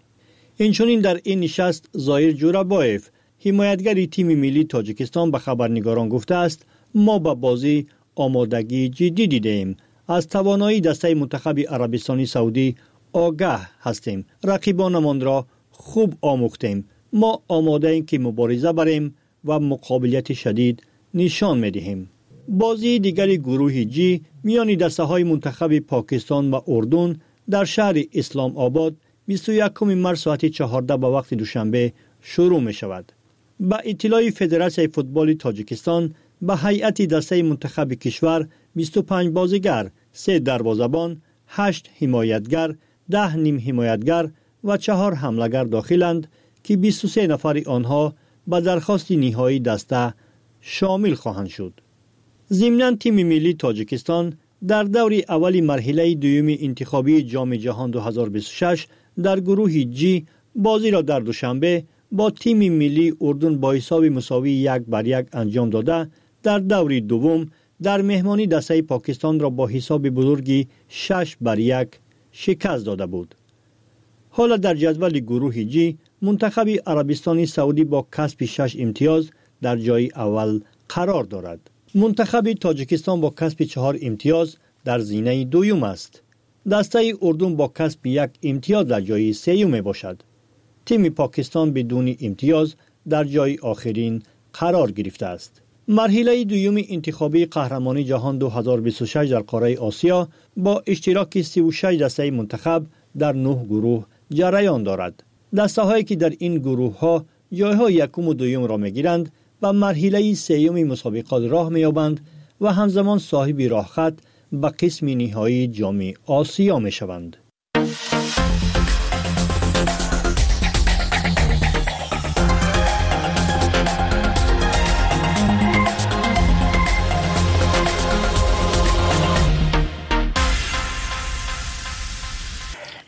اینچنین در این نشست ظاهر جورابایف حمایتگر تیم ملی تاجیکستان به خبرنگاران گفته است ما به بازی آمادگی جدی دیدیم. از توانایی دسته منتخب عربستان سعودی آگاه هستیم. رقیبانمان را خوب آموختیم. ما آماده ایم که مبارزه بریم و مقابلیت شدید نشان می‌دهیم. بازی دیگر گروه جی میان دسته های منتخب پاکستان و اردن در شهر اسلام آباد 21 مارس ساعت 14 به وقت دوشنبه شروع می شود. با اطلاع فدراسیون فوتبال تاجیکستان به هیئت دسته منتخب کشور 25 بازیگر، 3 دروازه‌بان، 8 حمایتگر، 10 نیم حمایتگر و 4 حمله‌گر داخلند که 23 نفر آنها به درخواست نهایی دسته شامل خواهند شد. ضمناً تیم ملی تاجیکستان در دور اول مرحله دوم انتخابی جام جهان 2026 در گروه جی بازی را در دوشنبه با تیم ملی اردن با حساب مساوی 1-1 انجام داده در دور دوم در مهمانی دسته پاکستان را با حساب بزرگی 6-1 شکست داده بود. حالا در جدول گروه جی منتخب عربستان سعودی با کسب 6 امتیاز در جای اول قرار دارد. منتخب تاجیکستان با کسب 4 امتیاز در زینه دوم است. دسته اردن با کسب 1 امتیاز در جای سوم باشد. تیم پاکستان بدون امتیاز در جای آخرین قرار گرفته است. مرحله دوم انتخابی قهرمانی جهان 2026 در قاره آسیا با اشتراک 36 دسته منتخب در 9 گروه جریان دارد. دسته هایی که در این گروه ها جایهای یکم و دوم را میگیرند و مرحله سوم مسابقات راه می‌یابند و همزمان صاحب راهخط به قسم نهایی جام آسیا می‌شوند.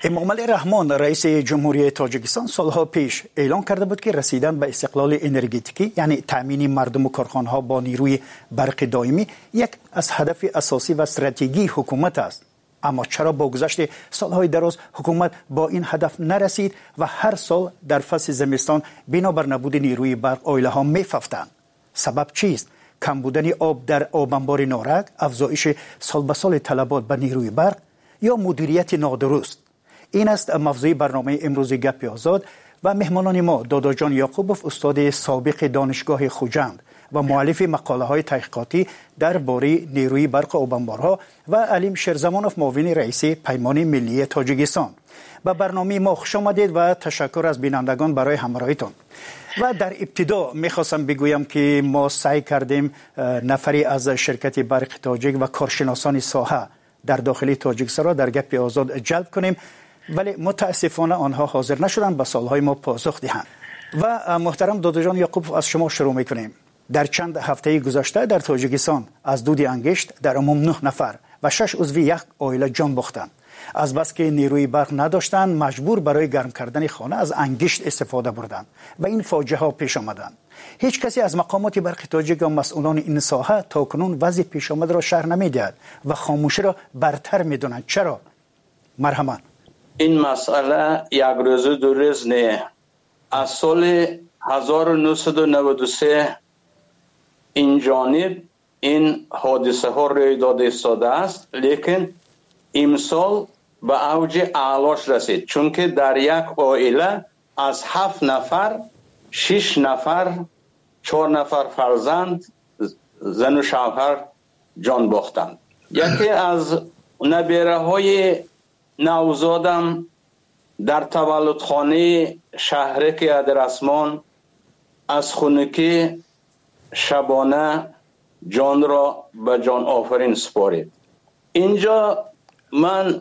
امامعلی رحمان رئیس جمهوری تاجیکستان سالها پیش اعلام کرده بود که رسیدن به استقلال انرژتیکی یعنی تامین مردم و کارخانه‌ها با نیروی برق دائمی یک از هدف اساسی و استراتژی حکومت است. اما چرا با گذشت سالهای دراز حکومت با این هدف نرسید و هر سال در فصل زمستان بنابر نبود نیروی برق عائله‌ها می‌ففتند؟ سبب چیست؟ کم بودن آب در آبانبار نارک، افزایش سال به سال طلبات به نیروی برق یا مدیریت نادرست؟ این است موضوع برنامه امروز گپ آزاد و مهمانان ما دادا جان یعقوبوف استاد سابق دانشگاه خوجند و مؤلف مقاله های تحقیقاتی درباره نیروی برق آبانبارها و علیم شیرزمانوف معاون رئیس پیمان ملی تاجیکستان. به برنامه ما خوش آمدید و تشکر از بینندگان برای همراهیتان. و در ابتدا میخواستم بگویم که ما سعی کردیم نفری از شرکت برق تاجیک و کارشناسان ساحه در داخل تاجیکستان را در گپ آزاد جلب کنیم، ولی متاسفانه آنها حاضر نشدند به سوالهای ما پاسخ دهند. و محترم دادا جان یعقوب از شما شروع میکنیم. در چند هفته گذشته در تاجیکستان از دود انگشت در عموم 9 نفر و 6 عضو یک عائله جان باختند. از بس که نیروی برق نداشتند مجبور برای گرم کردن خانه از انگشت استفاده بردند و این فاجعه ها پیش آمدند. هیچ کسی از مقامات برق تاجیک و مسئولان این ساحه تاکنون وضع پیش آمده را شرح نمیدهد و خاموشی را برتر میدونند. چرا؟ مرحبا. این مسئله یک روز دو روز نه. از سال 1993 این جانب این حادثه ها روی داده ایستاده است، لیکن امسال به اوج اعلاش رسید، چون که در یک عائله از 7 نفر 6 نفر 4 نفر فرزند زن و شوهر جان باختند. یکی از نبیره های نوزادم در تولدخانه شهرک ادرسمان از خونکی شبانه جان را به جان آفرین سپارید. اینجا من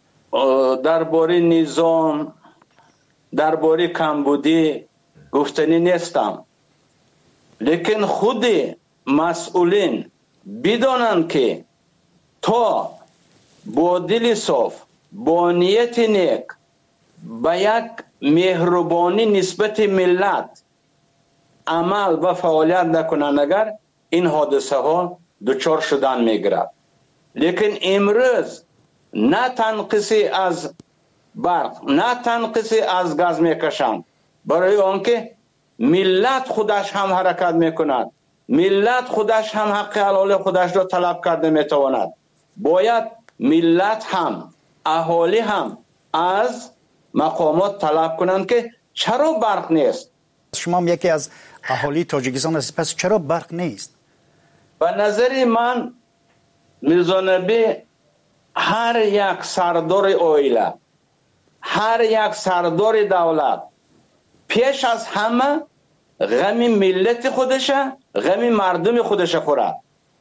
درباره نظام، درباره کمبودی گفتنی نیستم، لیکن خود مسئولین بدانند که تا با دل صاف، با نیت نیک، با یک مهربانی نسبت ملت عمل و فعالیت نکنند، اگر این حادثه ها دچار شدن میگیرد. لیکن امروز نه تنقیصی از برق، نه تنقیصی از گاز میکشند، برای آنکه ملت خودش هم حرکت میکند، ملت خودش هم حق حلال خودش را طلب کرده میتواند. باید ملت هم، اهالی هم از مقامات طلب کنند که چرا برق نیست. شما هم یکی از اهالی تاجیکستان هستید، پس چرا برق نیست؟ به نظر من میرزا نبی هر یک سردار عائله، هر یک سردار دولت پیش از همه غم ملت خودشه، غم مردم خودشه خورد.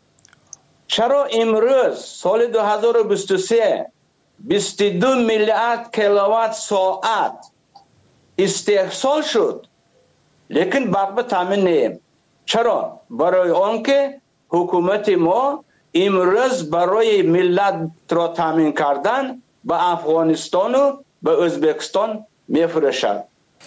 چرا امروز سال 2023 22 میلیارد کیلووات ساعت استحصال شد، لیکن برق به تامین نیم؟ چرا؟ برای آنکه حکومت ما امروز برای ملت را تامین کردن به افغانستان و به ازبکستان میفروشد.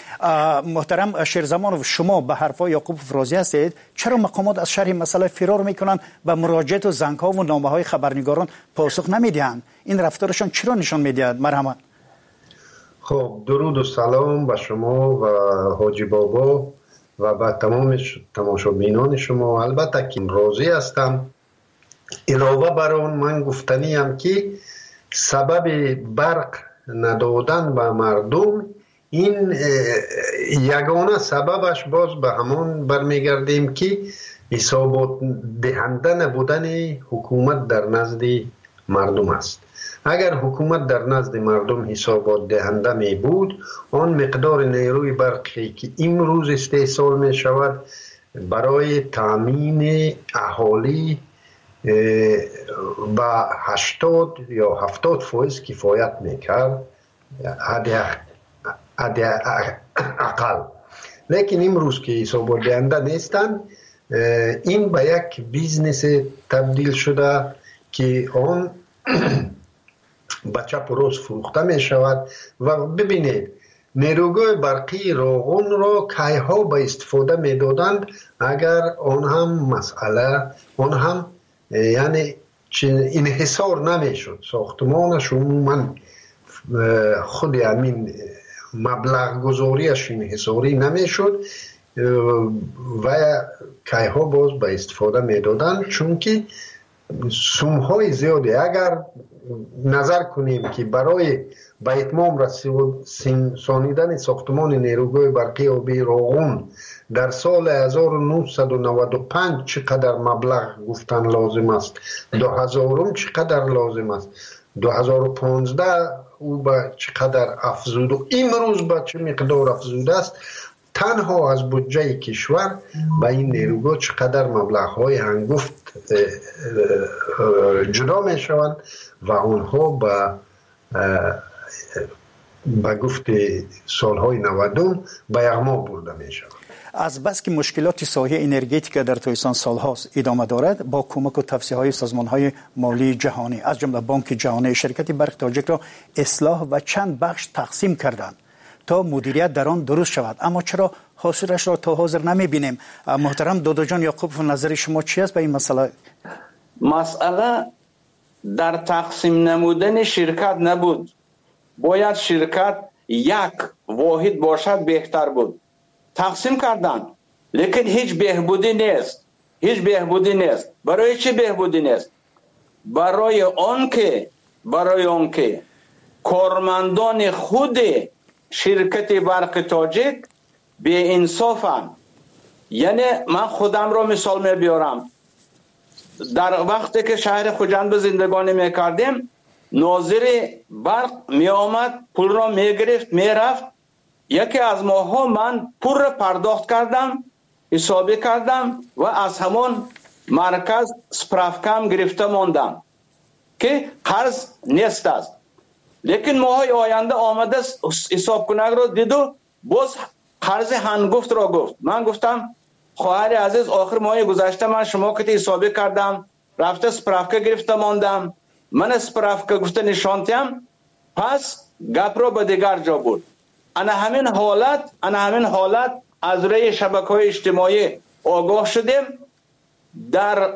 محترم شیرزمانوف، شما به حرفای یعقوب راضی هستید؟ چرا مقامات از شرح مسئله فرار میکنند و مراجعات و زنگ‌ها و نامه‌های خبرنگاران پاسخ نمیدهند؟ این رفتارشان چرا نشان میدهد؟ مرحبا. خب درود و سلام به شما و حاجی بابا و به تمام تماشابینان شما. البته که راضی هستم. علاوه بر آن من گفتنیم که سبب برق ندادن به مردم، این یگانه سببش باز به همان برمیگردیم که حسابات دهنده نبودن حکومت در نزد مردم است. اگر حکومت در نزد مردم حسابات دهنده می بود، آن مقدار نیروی برقی که امروز استحصال می شود برای تامین اهالی با 80 یا 70% کفایت میکرد اقل. لیکن امروز که حسابات دهنده نیستند، این به یک بیزنس تبدیل شده که آن به چپ و راست فروخته می شود. و ببینید نیروگاه برقی روغن را کیها به استفاده می دادند اگر آن هم مسئله آن هم یعنی انحصار نمی شد ساختمانش عموما خود همین مبلغ گذاریش انحصاری نمی شد و کیها باز به استفاده می دادند چون که سومهای زیاده. اگر نظر کنیم که برای به اتمام رسانیدن ساختمان نیروگاه برقی آبی روغن در سال 1995 چقدر مبلغ گفتن لازم است، 2000 چقدر لازم است، 2015 او به چقدر افزود و امروز به چه مقدار افزوده است، تنها از بودجه کشور به این نیروگاه چقدر مبلغ‌های هنگفت جدا می شوند و آنها به گفت سالهای 90 به یغما برده می شوند. از بس که مشکلات ساحه انرژتیک در تویسان سالهاست ادامه دارد، با کمک و توصیه‌های سازمان‌های مالی جهانی از جمله بانک جهانی شرکت برق تاجیک را اصلاح و چند بخش تقسیم کردند تا مدیریت در آن درست شود، اما چرا حاصلش را تا حاضر نمی‌بینیم؟ محترم دادا جان یعقوب، نظر شما چی است به این مسئله؟ مسئله در تقسیم نمودن شرکت نبود. باید شرکت یک واحد باشد بهتر بود. تقسیم کردن لیکن هیچ بهبودی نیست. برای چه بهبودی نیست؟ برای آن که کارمندان خود شرکت برق تاجیک بی انصافن. یعنی من خودم را مثال میبیارم. در وقتی که شهر خوجند زندگانی میکردیم، ناظر برق می آمد پول را می گرفت می رفت. یکی از ماها من پول را پرداخت کردم، حسابی کردم و از همون مرکز سپرافکم گرفته ماندم که قرض نیست است. لیکن ماهای آینده آمده حساب کنگ را دید و باز قرض هنگفت را گفت. من گفتم خواهر عزیز، آخر ماه گذشته من شما که حسابی کردم، رفته سپرافکه گرفته ماندم، من سپرافکه گفته نشانتیم، پس گپ را به دیگر جا بود. انا همین حالت از روی شبکه‌های اجتماعی آگاه شدیم. در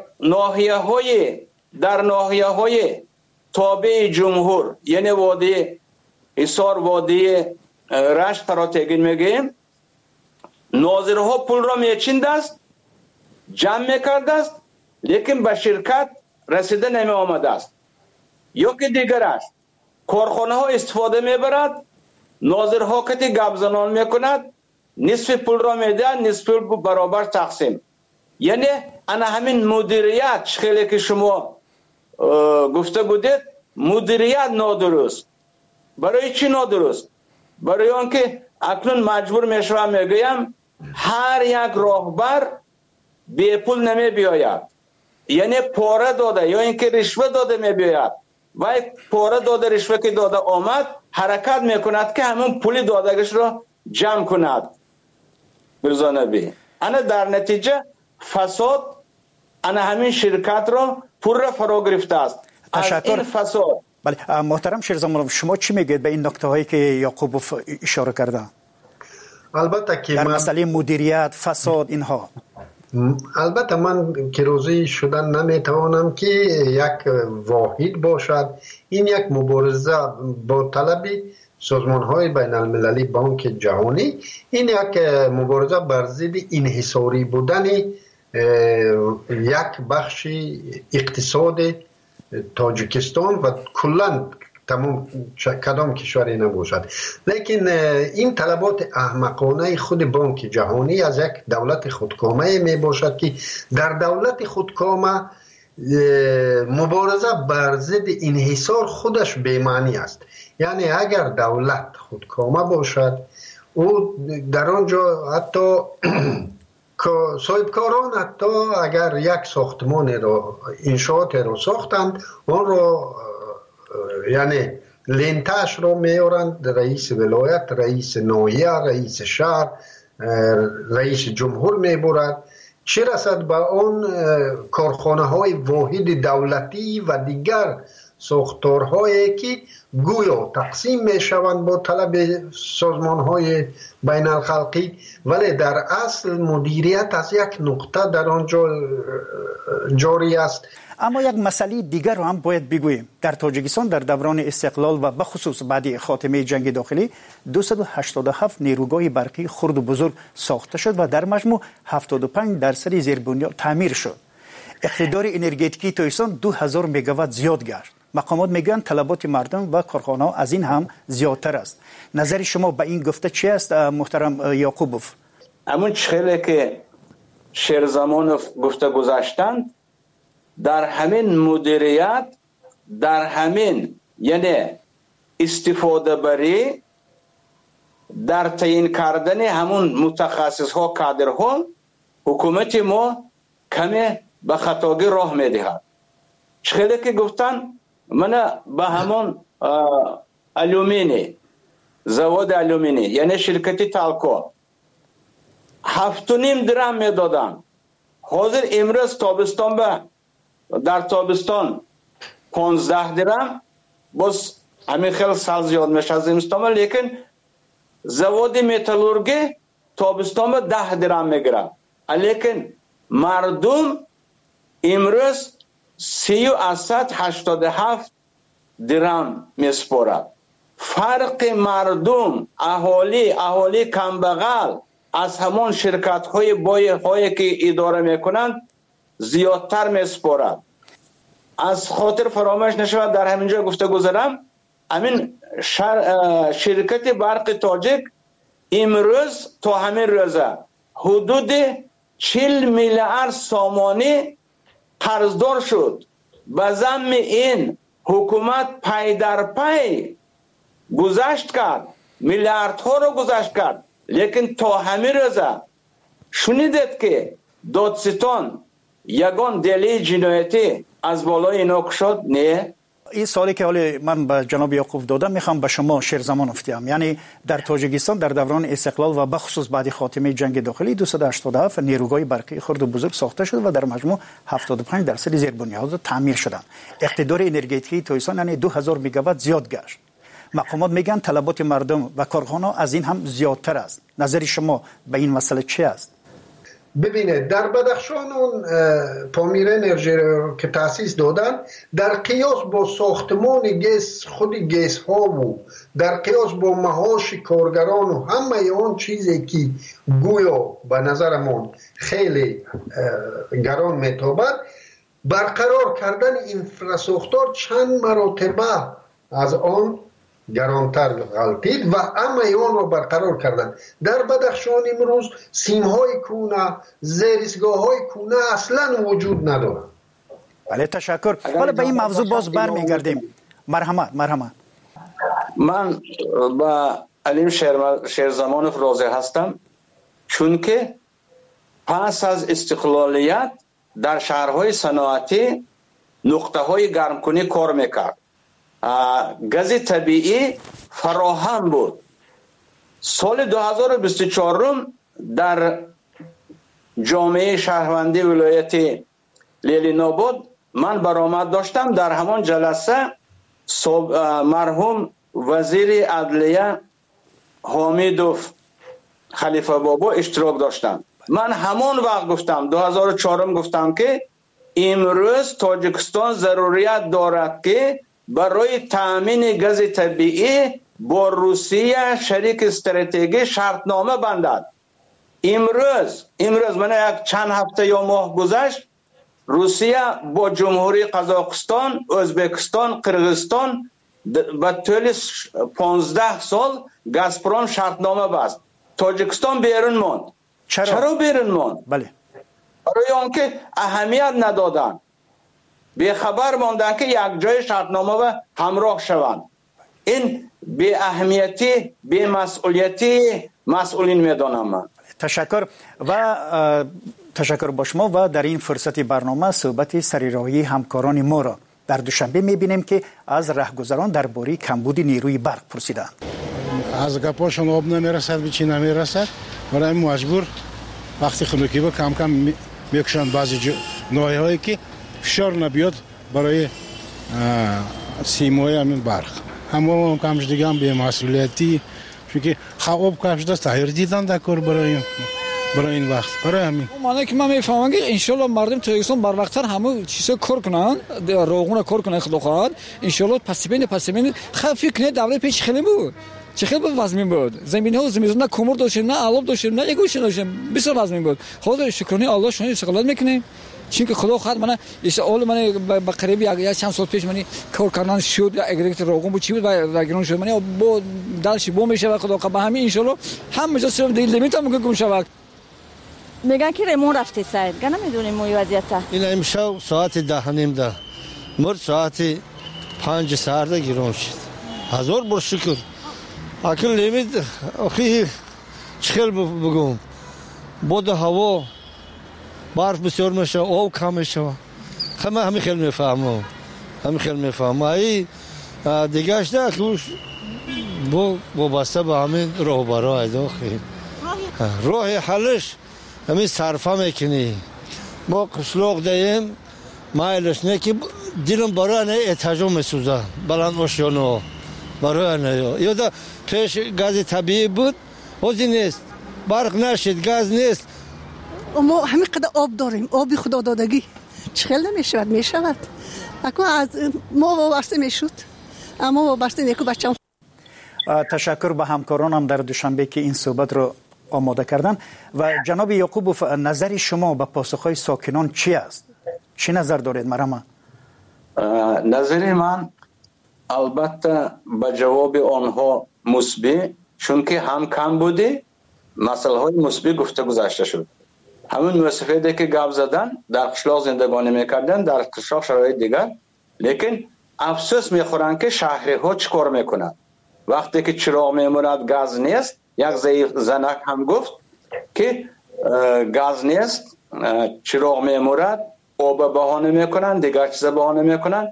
ناحیه‌های تابع جمهور، یعنی وادی حصار، وادی رشت را تگین میگیم، ناظرها پول را میچیند است، جمع میکرده است، لیکن به شرکت رسیده نمی آمده است. یا که دیگرش کارخانه ها استفاده میبرد، ناظرها که گپ زنان میکند، نصف پول را میده، نصف پول برابر تقسیم. یعنی انا همین مدیریت خیلی که شما گفته بودید، مدیریت نادرست. برای چی نادرست؟ برای آنکه اکنون مجبور میشوم میگویم هر یک راهبر بی پول نمی بیاید، یعنی پاره داده یا اینکه رشوه داده می بیاید و پاره داده رشوه که داده آمد حرکت میکند که همون پول دادگش را جمع کند. برزانبی انا در نتیجه فساد انا همین شرکت را پر فرا گرفته است. تشکر. این فساد. بله محترم شیرزمان، شما چی میگید به این نکته هایی که یعقوب اشاره کرده؟ البته که در مسئله مدیریت، فساد، اینها. البته من که روزی شدن نمیتوانم که یک واحد باشد. این یک مبارزه با طلب سازمان های بین المللی، بانک جهانی، این یک مبارزه بر ضد انحصاری بودن یک بخش اقتصاد تاجیکستان و کلا تمام کدام کشوری نباشد. لیکن این طلبات احمقانه خود بانک جهانی از یک دولت خودکامه می باشد که در دولت خودکامه مبارزه بر ضد انحصار خودش بی‌معنی است. یعنی اگر دولت خودکامه باشد، او در آنجا حتی صاحبکاران حتی اگر یک ساختمان را انشاءات را ساختند، آن را یعنی لنتش را میارند، رئیس ولایت، رئیس ناحیه، رئیس شهر، رئیس جمهور میبرد. چه رسد به آن کارخانه های واحد دولتی و دیگر ساختارهایی که گویا تقسیم می شوند با طلب سازمان های بین الخلقی، ولی در اصل مدیریت از یک نقطه در آنجا جاری است. اما یک مسئله دیگر رو هم باید بگوییم. در تاجیکستان در دوران استقلال و بخصوص بعد خاتمه جنگ داخلی 287 نیروگاه برقی خرد و بزرگ ساخته شد و در مجموع 75% زیربنیاد تعمیر شد. اقتدار انرژتیکی تاجیکستان 2000 مگاوات زیاد گشت. مقامات میگن طلبات مردم و کارخانه‌ها از این هم زیادتر است. نظر شما به این گفته چی است محترم یعقوبوف؟ همون چخیلی که شیرزمانوف گفته گذاشتند، در همین مدیریت، در همین یعنی استفاده بری، در تعیین کردن همون متخصص ها کادرها، حکومت ما کمی به خطاگی راه میدهد. چخیلی که گفتن من به همون زواد الومینی یعنی شرکتی تالکو 7.5 درهم میدادن. حاضر امروز تابستان به در تابستان 15 درهم، باز همین خیلی سال زیاد میشه از زمستان، لیکن زواد متالورگی تابستان به 10 درهم میگیره، لیکن مردم امروز 387 درهم میسپارد. فرق مردم اهالی کمبغل از همون شرکت های هایی که اداره میکنند زیادتر میسپارد. از خاطر فراموش نشود در همینجا گفته گذارم، همین شرکت برق تاجیک امروز تا همین روزه حدود 40 میلیارد سامانی قرضدار شد. به ضمن این حکومت پی در پی گذشت کرد، میلیاردها رو گذشت کرد، لیکن تا همین روزه شنیدید که دادستان یگان دلیل جنایتی از بالای اینا کشد؟ نه. این سوالی که حالا من به جناب یعقوب دادم میخوام به شما شیرزمان افتیم. یعنی در تاجیکستان در دوران استقلال و بخصوص بعد خاتمه جنگ داخلی 287 نیروگاه برقی خرد و بزرگ ساخته شد و در مجموع 75% زیربنیاد تعمیر شدند. اقتدار انرژتیکی تاجیکستان یعنی 2000 مگاوات زیاد گشت. مقامات میگن طلبات مردم و کارخانه‌ها از این هم زیادتر است. نظر شما به این مسئله چی است؟ ببینید در بدخشان اون پامیر انرژی که تأسیس دادن در قیاس با ساختمان خود گیس ها و در قیاس با معاش کارگران و همه اون چیزی که گویا به نظرمون خیلی گران میتابد، برقرار کردن اینفراساختار چند مراتبه از آن گرانتر غلطید و اما ایوان رو برقرار کردن. در بدخشان امروز سیم‌های کونه، زیرستگاه‌های کونه اصلا وجود ندارن. بله تشکر. حالا به این موضوع باز برمیگردیم. مرحمت. من با علیم شیرزمانوف راضی هستم، چون که پس از استقلالیت در شهرهای صنعتی نقطه‌های گرمکنی کار میکرد. گاز طبیعی فراهم بود. سال 2024 در جامعه شهروندی ولایت لیلیناباد من برآمد داشتم. در همان جلسه مرحوم وزیر عدلیه حمیدوف خلیفه بابا اشتراک داشتم. من همان وقت گفتم 2004 گفتم که امروز تاجیکستان ضروریت دارد که برای تامین گاز طبیعی با روسیه شریک استراتژی شرطنامه بندد. امروز من یک چند هفته یا ماه گذشت، روسیه با جمهوری قزاقستان، ازبکستان، قرغیزستان به طول 15 سال گازپروم شرطنامه بست. تاجیکستان بیرون ماند. چرا بیرون ماند؟ بله. برای آنکه اهمیت ندادن، به خبر ماندن که یک جای شرطنامه و همراه شوند. این به اهمیتی، به مسئولیتی مسئولین میدانم من. تشکر با شما. و در این فرصت برنامه صحبت سریراهی همکاران ما را در دوشنبه میبینیم که از رهگذران درباره کمبود نیروی برق پرسیدند. از گپاشون آب نمیرسد، به چی نمیرسد، برای مجبور وقتی خنکی با کم کم میکشند بعضی ناحیه‌هایی که فشار نبیاد برای سیمای همین برق همه کمش دیگه هم به مسئولیتی چون که خواب کفش دست تغییر دیدن در کار برای این وقت برای همین معنی که من میفهمم که انشالله مردم تاجیکستان بر وقتتر همه چیزا کار کنن روغون کار کنن خدا خواهد انشالله پس بین فکر کنه دولت پیش خیلی بود چه خیلی وزمین بود زمین ها زمین نه کومور داشتیم نه علب داشتیم نه یگوش داشتیم بسیار وزمین بود خدا شکرانه الله شما استقلال میکنیم چون که خدا خواهد من اول من با قریب یک چند سال پیش من کار کردن شد یا اگریت روغون بود چی بود و گرون شد من با دلش بو میشه و خدا به همین انشالله هم جا سر دیل لیمیت هم ممکن گم شود میگن که ریمون رفته سایر گنا میدونیم موی وضعیت این امشب ساعت 10:30 مرد ساعت 5 ساعت گرون شد هزار بار شکر اکل لیمیت اخی چخل بگم بود هوا برف بسیار میشه آب کم میشه همین خیلی میفهمم ای دیگهش نه که وابسته به همین راهبرای داخل راه حلش همین صرفه میکنی ما قشلاق دهیم مایلش نه که دلم برای نه اتجاه میسوزه بلند آشیانه برای نه یا پیش گاز طبیعی بود حوزی نیست برق نشد گاز نیست ما همین قدر آب داریم آبی خدا دادگی چخیل میشود اکو از ما وابسته میشود اما وابسته نیکو بچه تشکر به همکارانم در دوشنبه که این صحبت رو آماده کردن و جناب یعقوبوف نظر شما به پاسخهای ساکنان چی است؟ چی نظر دارید مرحبا؟ نظر من البته به جواب آنها مثبت چون که هم کم بوده مسئله های مثبت گفته گذاشته شد همون وصفه که گپ زدن در قشلاق زندگانی میکردن در قشلاق شرایط دیگر لیکن افسوس میخورن که شهری ها چیکار میکنن وقتی که چراغ میموند گاز نیست یک زنک هم گفت که گاز نیست چراغ میموند آب بهانه میکنن دیگر چیز بهانه میکنن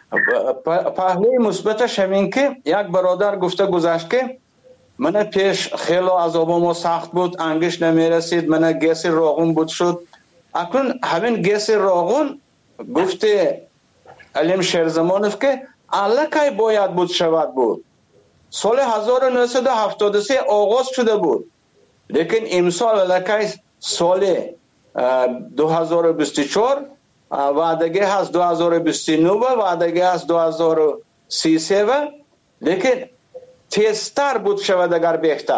پهلوی مثبتش همین که یک برادر گفته گذشت که من پیش خیلی عذابم سخت بود انگشت نمیرسید من گیس روغن بود شد اکنون همین گیس روغن گفته علیم شیرزمانوف که الکی باید بود شود بود سال 1973 آغاز شده بود لیکن امسال الکی سال 2024 وعدگی هست 2029 وعدگی هست 2033 لیکن تیزتر بود شود اگر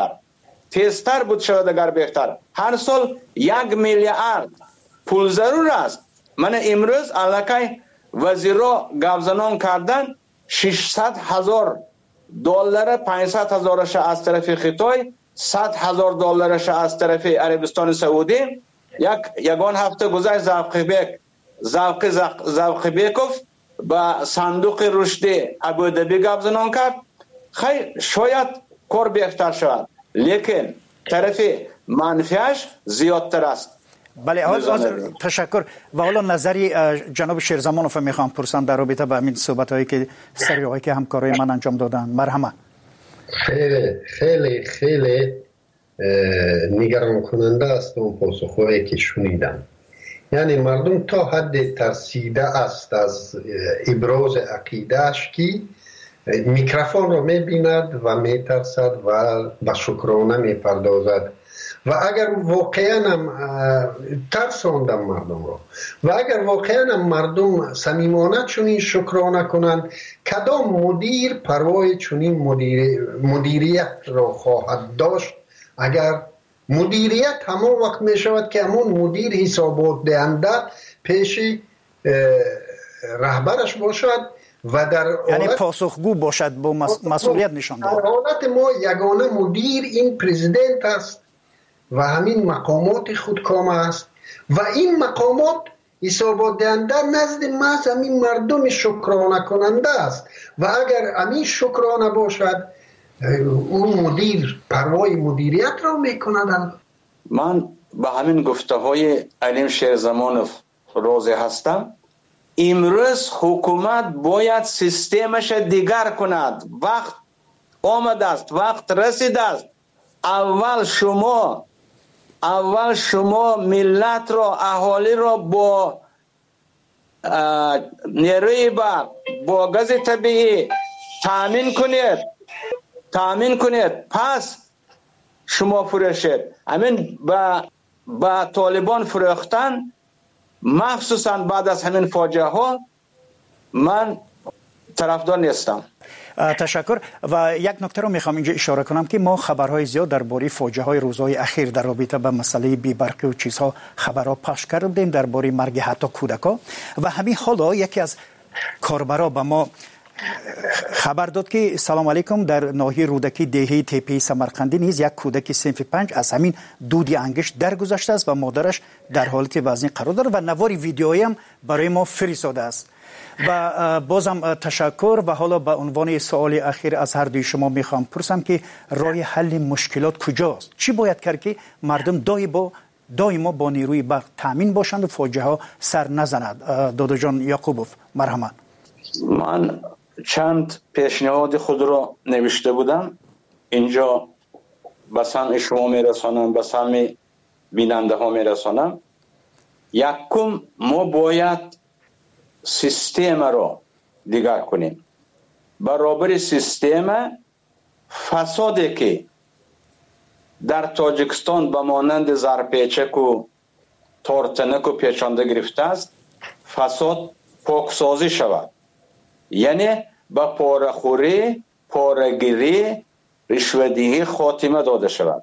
بهتر هر سال 1 میلیارد پول ضرور است من امروز الکی وزیرا گفزنان کردن 600,000 دلار 500,000 از طرف خطای 100,000 دلارش از طرف عربستان سعودی یگان هفته گذشت زوقی بیکوف با صندوق رشد ابودبی گفزنان کرد خیلی شاید کار بهتر شود لیکن طرف منفیش زیادتر است بله تشکر و حالا نظری جناب شیرزمانوف میخوام پرسم در رابطه با همین صحبت هایی که سریعی که همکارای من انجام دادن مرحبا خیلی نگران کننده است اون پاسخهایی که شنیدم یعنی مردم تا حد ترسیده است از ابراز عقیدهش که میکروفون رو میبیند و میترسد و به شکرانه میپردازد و اگر واقعا هم ترساندم مردم رو و اگر واقعا هم مردم صمیمانه چنین شکرانه کنند کدام مدیر پروای چنین مدیریت را خواهد داشت اگر مدیریت همون وقت می شود که همون مدیر حسابات دهنده پیش رهبرش باشد و در یعنی پاسخگو باشد با مسئولیت نشان دهد. در حالت ما یگانه مدیر این پرزیدنت است و همین مقامات خودکام است و این مقامات حسابات دهنده نزد محض همین مردم شکرانه کننده است و اگر همین شکرانه باشد اون مدیر پروای مدیریت را میکند. من به همین گفته های علیم شیرزمانوف راضی هستم. امروز حکومت باید سیستمش دیگر کند. وقت آمده است، وقت رسیده است. اول شما ملت را، اهالی را با نیروی برق با گاز طبیعی تامین کنید پس شما فروشید. همین با طالبان فروختن مخصوصا بعد از همین فاجعه ها من طرفدار نیستم. تشکر. و یک نکته رو میخوام اینجا اشاره کنم که ما خبرهای زیاد درباره فاجعه های روزهای اخیر در رابطه با مسئله بی‌برقی و چیزها خبرها پخش کردیم درباره مرگ حتی کودکا و همین حالا یکی از کاربرا به ما خبر داد که سلام علیکم، در ناحیه رودکی دهه تپه سمرقندی نیز یک کودک صنف 5 از همین دودی انگشت درگذشته است و مادرش در حالت وزنی قرار دارد و نوار ویدیویی هم برای ما فرستاده است. و بازم تشکر. و حالا به عنوان سوال اخیر از هر دوی شما میخوام پرسم که راه حل مشکلات کجاست؟ چی باید کرد که مردم دائما با نیروی برق تامین باشند و فاجعه ها سر نزند؟ دادا جان یعقوبوف مرحمت. من چند پیشنهاد خود را نوشته بودم، اینجا به سمع شما میرسانم، به سمع بیننده ها میرسانم. یکم ما باید سیستم را دیگر کنیم. برابر سیستم فسادی که در تاجیکستان به مانند زرپیچک و تارتنک و پیچانده گرفته است، فساد پاکسازی شود. یعنی به پاره‌خوری، پاره‌گیری، رشوه‌دهی خاتمه داده شود.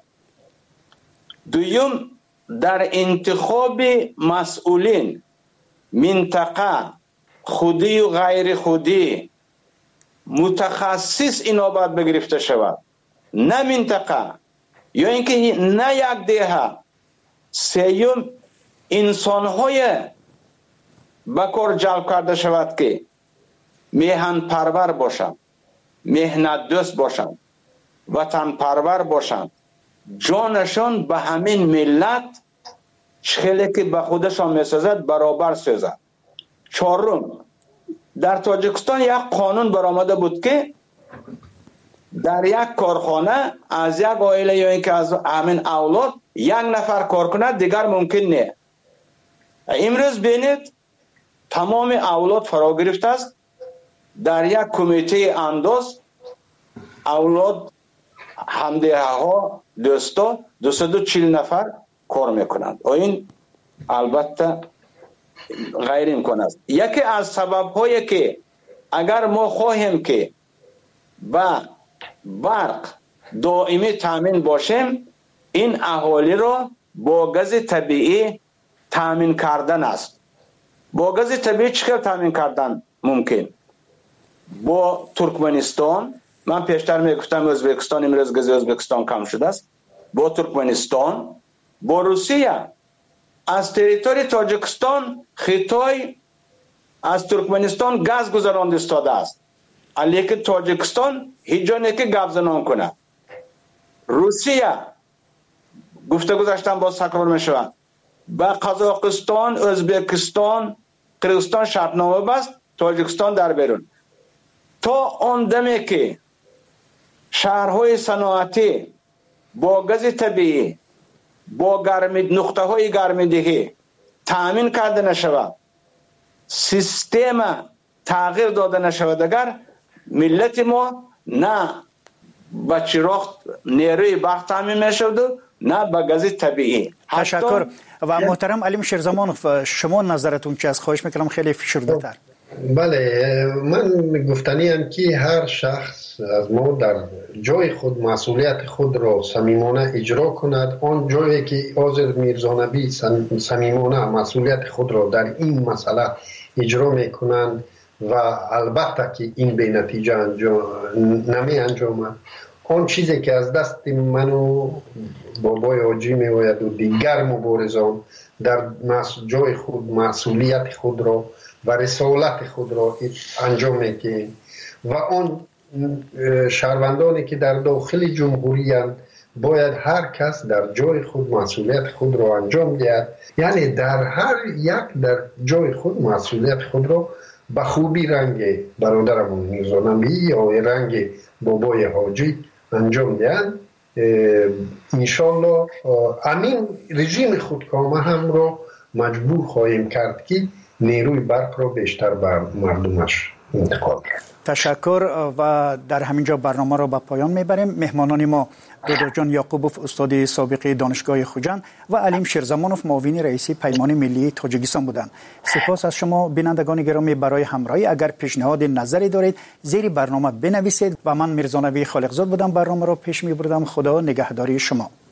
دوم، در انتخاب مسئولین منطقه خودی و غیر خودی متخصص اینا باید بگرفته شود، نه منطقه یا اینکه نه یک دهه. سوم، انسان‌های به کار جلب کرده شود که میهن پرور باشند، مهنت دوست باشند، وطن پرور باشند، جانشان به همین ملت چخیلی که به خودشان میسازد برابر سازد. چهارم، در تاجیکستان یک قانون برآمده بود که در یک کارخانه از یک عائله یا اینکه از همین اولاد یک نفر کار کند دیگر ممکن نه. امروز بینید تمام اولاد فرا گرفته است. در یک کمیته انداز اولاد همدیه ها دوستا 240 نفر کار میکنند. این البته غیر امکان است. یکی از سبب هایی که اگر ما خواهیم که با برق دائمی تامین باشیم، این اهالی را با گاز طبیعی تامین کردن است. با گاز طبیعی چطور تامین کردن ممکن؟ با ترکمنستان، من پیشتر میگفتم ازبکستان، امروز گاز ازبکستان کم شده است. با ترکمنستان، با روسیه. از تریتوری تاجیکستان خطای از ترکمنستان گاز گذراند استاده است، لیکن تاجیکستان هیچ جا نیست که گپ زنان کنه. روسیه گفته گذاشتن باز تکرار میشود، با قزاقستان، ازبکستان، قرغیزستان شرطنامه بست، تاجیکستان در بیرون. تا آن دمی که شهرهای صنعتی با گاز طبیعی، با نقطه های گرمایندگی تامین کرده نشود، سیستم تغییر داده نشود، اگر ملت ما نه با چراغ نیروی برق تامین میشود نه با گاز طبیعی. تشکر. و محترم علیم شیرزمانوف، شما نظرتون چه است؟ خواهش میکنم خیلی فشرده تر. بله، من گفتنیم که هر شخص از ما در جای خود مسئولیت خود را صمیمانه اجرا کند. آن جایی که حاضر میرزا نبی صمیمانه مسئولیت خود را در این مسئله اجرا میکنند و البته که این به نتیجه نمی انجامد. آن چیزی که از دست من و بابای حاجی میآید و دیگر مبارزان در جای خود مسئولیت خود را و رسالت خود را انجام میدهیم و آن شهروندانی که در داخل جمهوری هستند باید هر کس در جای خود مسئولیت خود را انجام دهد. یعنی در هر یک در جای خود مسئولیت خود را به خوبی رنگ برادرمون میرزا نبی یا رنگ بابای حاجی انجام دهند. انشالله همین رژیم خودکامه هم را مجبور خواهیم کرد که نیروی برق رو بیشتر به مردمش انتقال کرد. تشکر و در همینجا برنامه را به پایان میبریم. مهمانان ما رضا جان یعقوبوف استاد سابق دانشگاه خوجند و علیم شیرزمانوف معاون رئیسی پیمان ملی تاجیکستان بودند. سپاس از شما بینندگان گرامی برای همراهی. اگر پیشنهاد نظری دارید زیر برنامه بنویسید و من میرزا نبی خالقزاد بودم برنامه را پیش میبردم. خدا نگهداری شما.